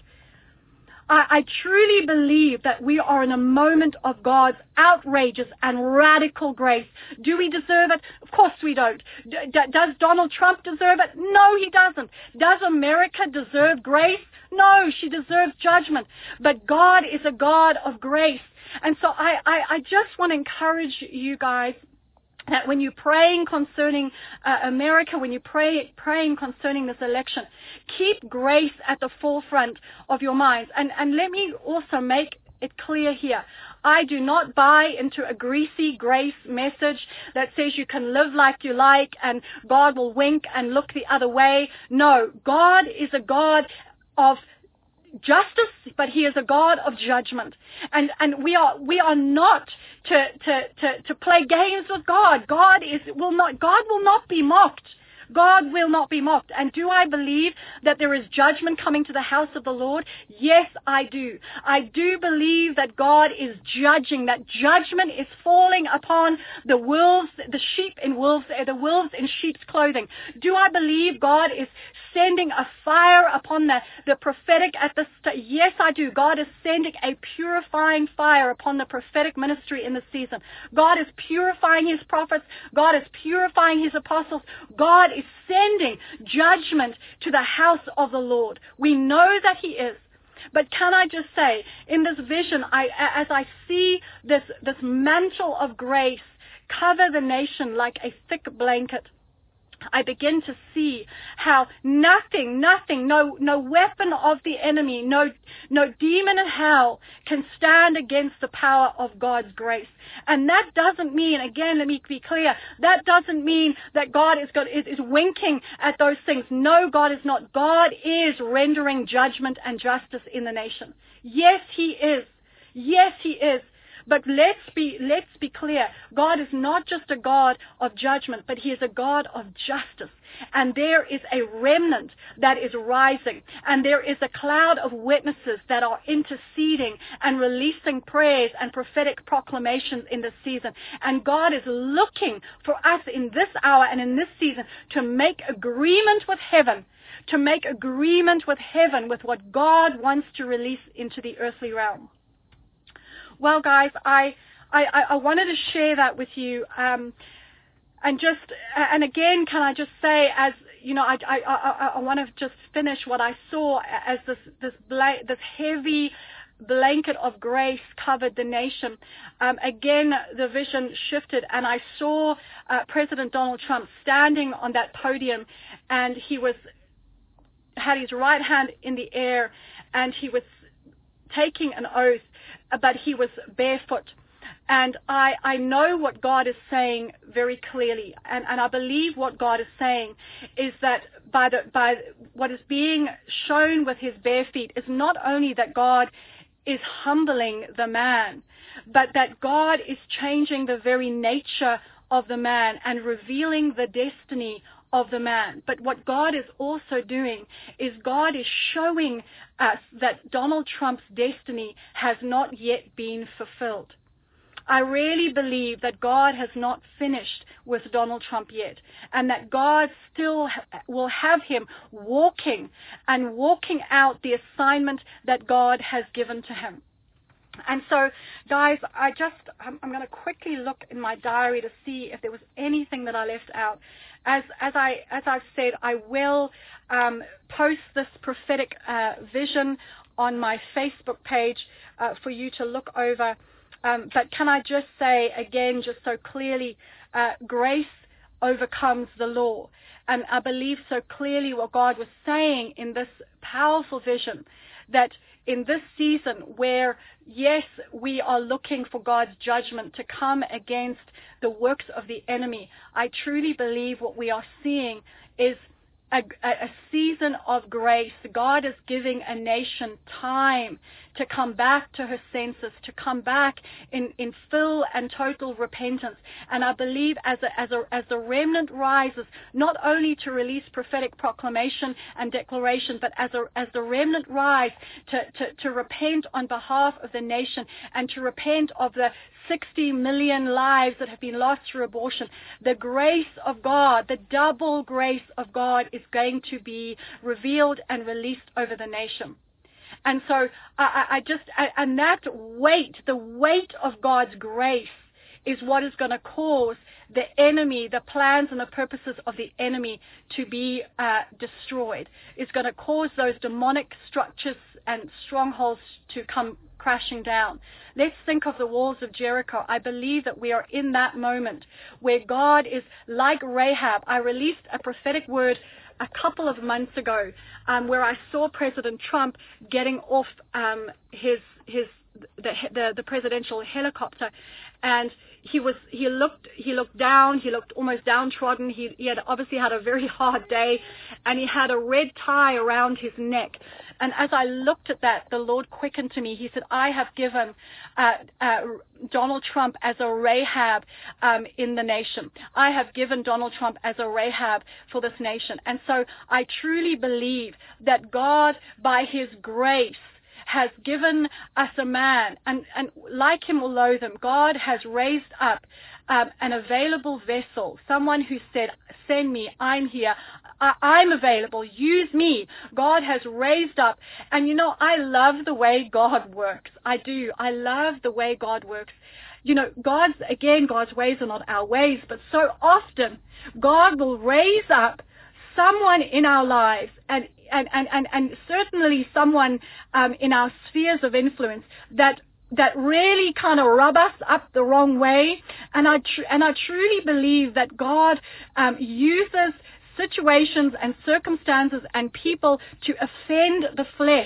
I, I truly believe that we are in a moment of God's outrageous and radical grace. Do we deserve it? Of course we don't. D- d- does Donald Trump deserve it? No, he doesn't. Does America deserve grace? No, she deserves judgment. But God is a God of grace. And so I, I, I just want to encourage you guys that when you're praying concerning uh, America, when you're pray, praying concerning this election, keep grace at the forefront of your minds. And, and let me also make it clear here. I do not buy into a greasy grace message that says you can live like you like and God will wink and look the other way. No, God is a God of justice, but he is a God of judgment. And and we are we are not to to to, to play games with God. God is will not God will not be mocked. God will not be mocked. And do I believe that there is judgment coming to the house of the Lord? Yes, I do. I do believe that God is judging, that judgment is falling upon the wolves, the sheep in wolves, the wolves in sheep's clothing. Do I believe God is sending a fire upon the, the prophetic at this st- yes, I do. God is sending a purifying fire upon the prophetic ministry in this season. God is purifying his prophets. God is purifying his apostles. God is sending judgment to the house of the Lord. We know that he is. But can I just say, in this vision, I, as I see this, this mantle of grace cover the nation like a thick blanket, I begin to see how nothing, nothing, no, no weapon of the enemy, no, no demon in hell can stand against the power of God's grace. And that doesn't mean, again, let me be clear, that doesn't mean that God is, God is, is winking at those things. No, God is not. God is rendering judgment and justice in the nation. Yes, he is. Yes, he is. But let's be, let's be clear. God is not just a God of judgment, but he is a God of justice. And there is a remnant that is rising. And there is a cloud of witnesses that are interceding and releasing prayers and prophetic proclamations in this season. And God is looking for us in this hour and in this season to make agreement with heaven, to make agreement with heaven with what God wants to release into the earthly realm. Well, guys, I I, I wanted to share that with you. Um, and just, and again, can I just say, as you know, I I I, I want to just finish what I saw as this this bla- this heavy blanket of grace covered the nation. Um, again, the vision shifted, and I saw uh, President Donald Trump standing on that podium, and he was had his right hand in the air, and he was taking an oath, but he was barefoot. And I, I know what God is saying very clearly, and, and I believe what God is saying is that by the by what is being shown with his bare feet is not only that God is humbling the man, but that God is changing the very nature of the man and revealing the destiny of the man. But what God is also doing is God is showing us that Donald Trump's destiny has not yet been fulfilled. I really believe that God has not finished with Donald Trump yet, and that God still ha- will have him walking and walking out the assignment that God has given to him. And so, guys, I just, I'm, I'm going to quickly look in my diary to see if there was anything that I left out. As, as I, as I've said, I will um, post this prophetic uh, vision on my Facebook page uh, for you to look over. Um, but can I just say again, just so clearly, uh, grace overcomes the law. And I believe so clearly what God was saying in this powerful vision, that in this season where, yes, we are looking for God's judgment to come against the works of the enemy, I truly believe what we are seeing is a, a season of grace. God is giving a nation time to come back to her senses, to come back in, in full and total repentance. And I believe as a, as a, as the remnant rises, not only to release prophetic proclamation and declaration, but as a, as the remnant rise to, to, to repent on behalf of the nation and to repent of the sixty million lives that have been lost through abortion. The grace of God, the double grace of God is going to be revealed and released over the nation. And so I, I just, and that weight, the weight of God's grace is what is going to cause the enemy, the plans and the purposes of the enemy to be uh, destroyed. It's going to cause those demonic structures and strongholds to come crashing down. Let's think of the walls of Jericho. I believe that we are in that moment where God is like Rahab. I released a prophetic word a couple of months ago um, where I saw President Trump getting off um, his his the, the the presidential helicopter, and he was he looked he looked down, he looked almost downtrodden. He, he had obviously had a very hard day, and he had a red tie around his neck. And as I looked at that, the Lord quickened to me. He said, I have given uh, uh, Donald Trump as a Rahab um, in the nation. I have given Donald Trump as a Rahab for this nation. And so I truly believe that God, by his grace, has given us a man, and, and like him or loathe him, God has raised up um, an available vessel, someone who said, send me, I'm here, I, I'm available, use me. God has raised up, and you know, I love the way God works. I do. I love the way God works. You know, God's, again, God's ways are not our ways, but so often God will raise up someone in our lives, and and, and, and, and certainly someone um, in our spheres of influence that that really kind of rub us up the wrong way. And I tr- and I truly believe that God um, uses situations and circumstances and people to offend the flesh,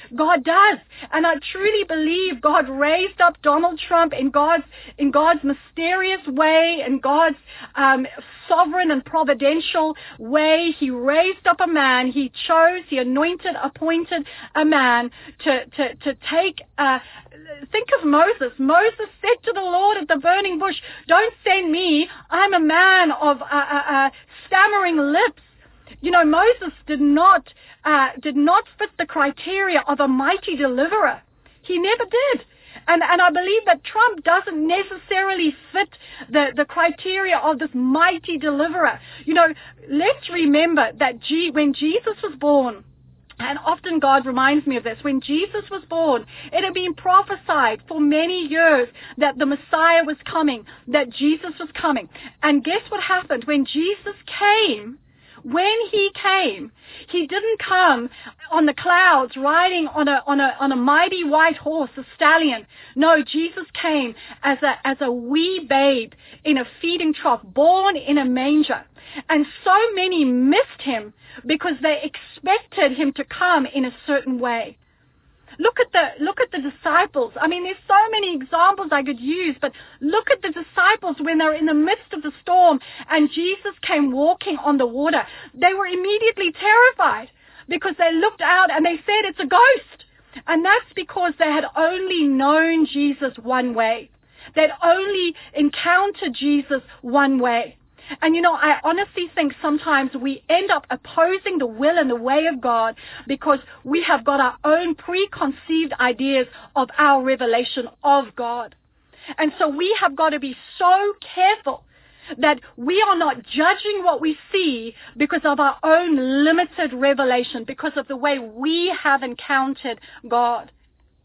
God does. And I truly believe God raised up Donald Trump in God's, in God's mysterious way, in God's um, sovereign and providential way. He raised up a man. He chose, he anointed, appointed a man to, to, to take, uh, think of Moses. Moses said to the Lord at the burning bush, don't send me. I'm a man of uh, uh, uh, stammering lips. You know, Moses did not uh, did not fit the criteria of a mighty deliverer. He never did. And and I believe that Trump doesn't necessarily fit the, the criteria of this mighty deliverer. You know, let's remember that G, when Jesus was born, and often God reminds me of this, when Jesus was born, it had been prophesied for many years that the Messiah was coming, that Jesus was coming. And guess what happened? When Jesus came, when he came, he didn't come on the clouds riding on a on a on a mighty white horse, a stallion. No, Jesus came as a as a wee babe in a feeding trough, born in a manger. And so many missed him because they expected him to come in a certain way. Look at the look at the disciples. I mean, there's so many examples I could use, but look at the disciples when they're in the midst of the storm and Jesus came walking on the water. They were immediately terrified because they looked out and they said, it's a ghost. And that's because they had only known Jesus one way. They'd only encountered Jesus one way. And, you know, I honestly think sometimes we end up opposing the will and the way of God because we have got our own preconceived ideas of our revelation of God. And so we have got to be so careful that we are not judging what we see because of our own limited revelation, because of the way we have encountered God.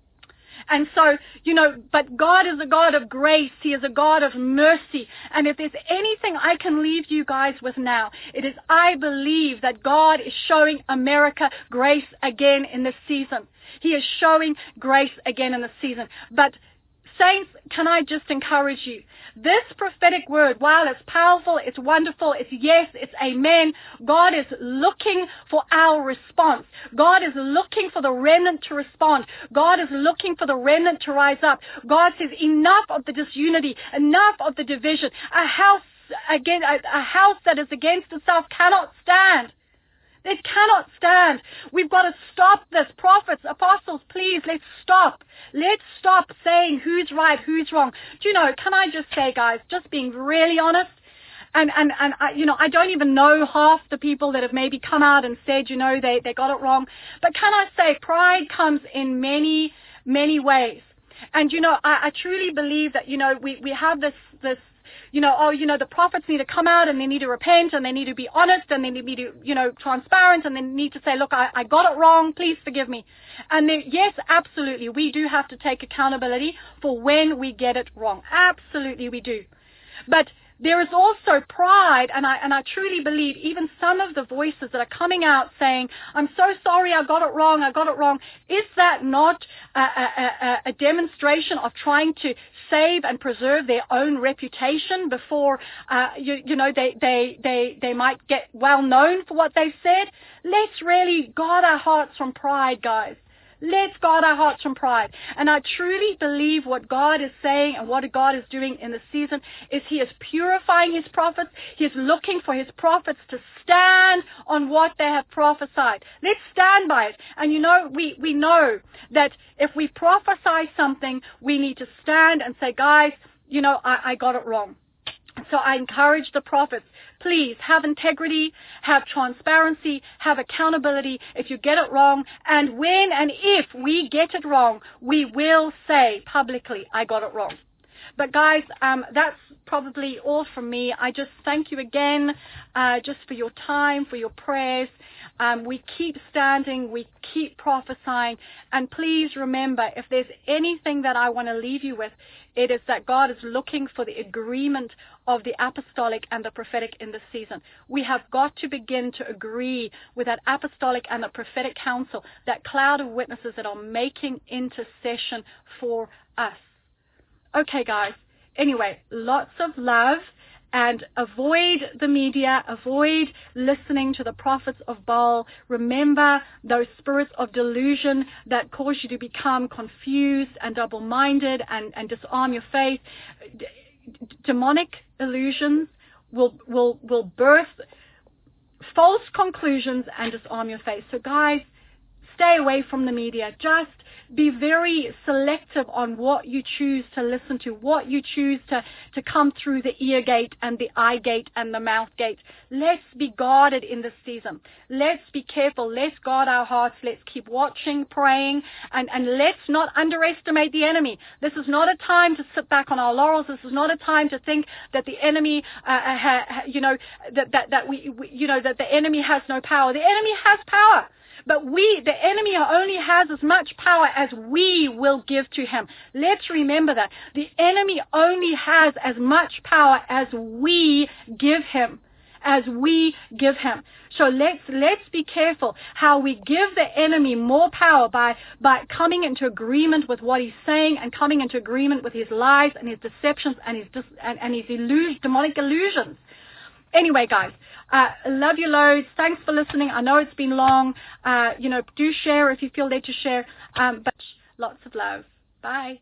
And so, you know, but God is a God of grace. He is a God of mercy. And if there's anything I can leave you guys with now, it is I believe that God is showing America grace again in this season. He is showing grace again in this season. But saints, can I just encourage you? This prophetic word, while it's powerful, it's wonderful, it's yes, it's amen, God is looking for our response. God is looking for the remnant to respond. God is looking for the remnant to rise up. God says, enough of the disunity, enough of the division. A house, again, a, a house that is against itself cannot stand. It cannot stand. We've got to stop this. Prophets, apostles, please, let's stop. Let's stop saying who's right, who's wrong. Do you know, can I just say, guys, just being really honest, and, and, and I, you know, I don't even know half the people that have maybe come out and said, you know, they, they got it wrong. But can I say, pride comes in many, many ways. And, you know, I, I truly believe that, you know, we, we have this, this, you know, oh, you know, the prophets need to come out and they need to repent and they need to be honest and they need to be, you know, transparent and they need to say, look, I, I got it wrong. Please forgive me. And they, yes, absolutely, we do have to take accountability for when we get it wrong. Absolutely, we do. But there is also pride, and I and I truly believe even some of the voices that are coming out saying, I'm so sorry, I got it wrong, I got it wrong. Is that not a, a, a, a demonstration of trying to save and preserve their own reputation before, uh, you, you know, they, they, they, they might get well known for what they've said? Let's really guard our hearts from pride, guys. Let's guard our hearts from pride. And I truly believe what God is saying and what God is doing in this season is He is purifying His prophets. He is looking for His prophets to stand on what they have prophesied. Let's stand by it. And you know, we, we know that if we prophesy something, we need to stand and say, guys, you know, I, I got it wrong. So I encourage the prophets, please have integrity, have transparency, have accountability if you get it wrong. And when and if we get it wrong, we will say publicly, I got it wrong. But guys, um, that's probably all from me. I just thank you again uh, just for your time, for your prayers. Um, we keep standing, we keep prophesying, and please remember, if there's anything that I want to leave you with, it is that God is looking for the agreement of the apostolic and the prophetic in this season. We have got to begin to agree with that apostolic and the prophetic council, that cloud of witnesses that are making intercession for us. Okay, guys. Anyway, lots of love. and avoid the media, avoid listening to the prophets of Baal. Remember those spirits of delusion that cause you to become confused and double-minded and, and disarm your faith. D- demonic illusions will, will, will birth false conclusions and disarm your faith. So guys, stay away from the media. Just be very selective on what you choose to listen to, what you choose to, to come through the ear gate and the eye gate and the mouth gate. Let's be guarded in this season. Let's be careful. Let's guard our hearts. Let's keep watching, praying, and, and let's not underestimate the enemy. This is not a time to sit back on our laurels. This is not a time to think that the enemy, uh, ha, ha, you know, that, that, that we, we, you know, that the enemy has no power. The enemy has power. But we, the enemy only has as much power as we will give to him. Let's remember that. The enemy only has as much power as we give him. As we give him. So let's, let's be careful how we give the enemy more power by, by coming into agreement with what he's saying and coming into agreement with his lies and his deceptions and his, and, and his illusion, demonic illusions. Anyway, guys, uh, love you loads. Thanks for listening. I know it's been long. Uh, you know, do share if you feel led to share. Um, but lots of love. Bye.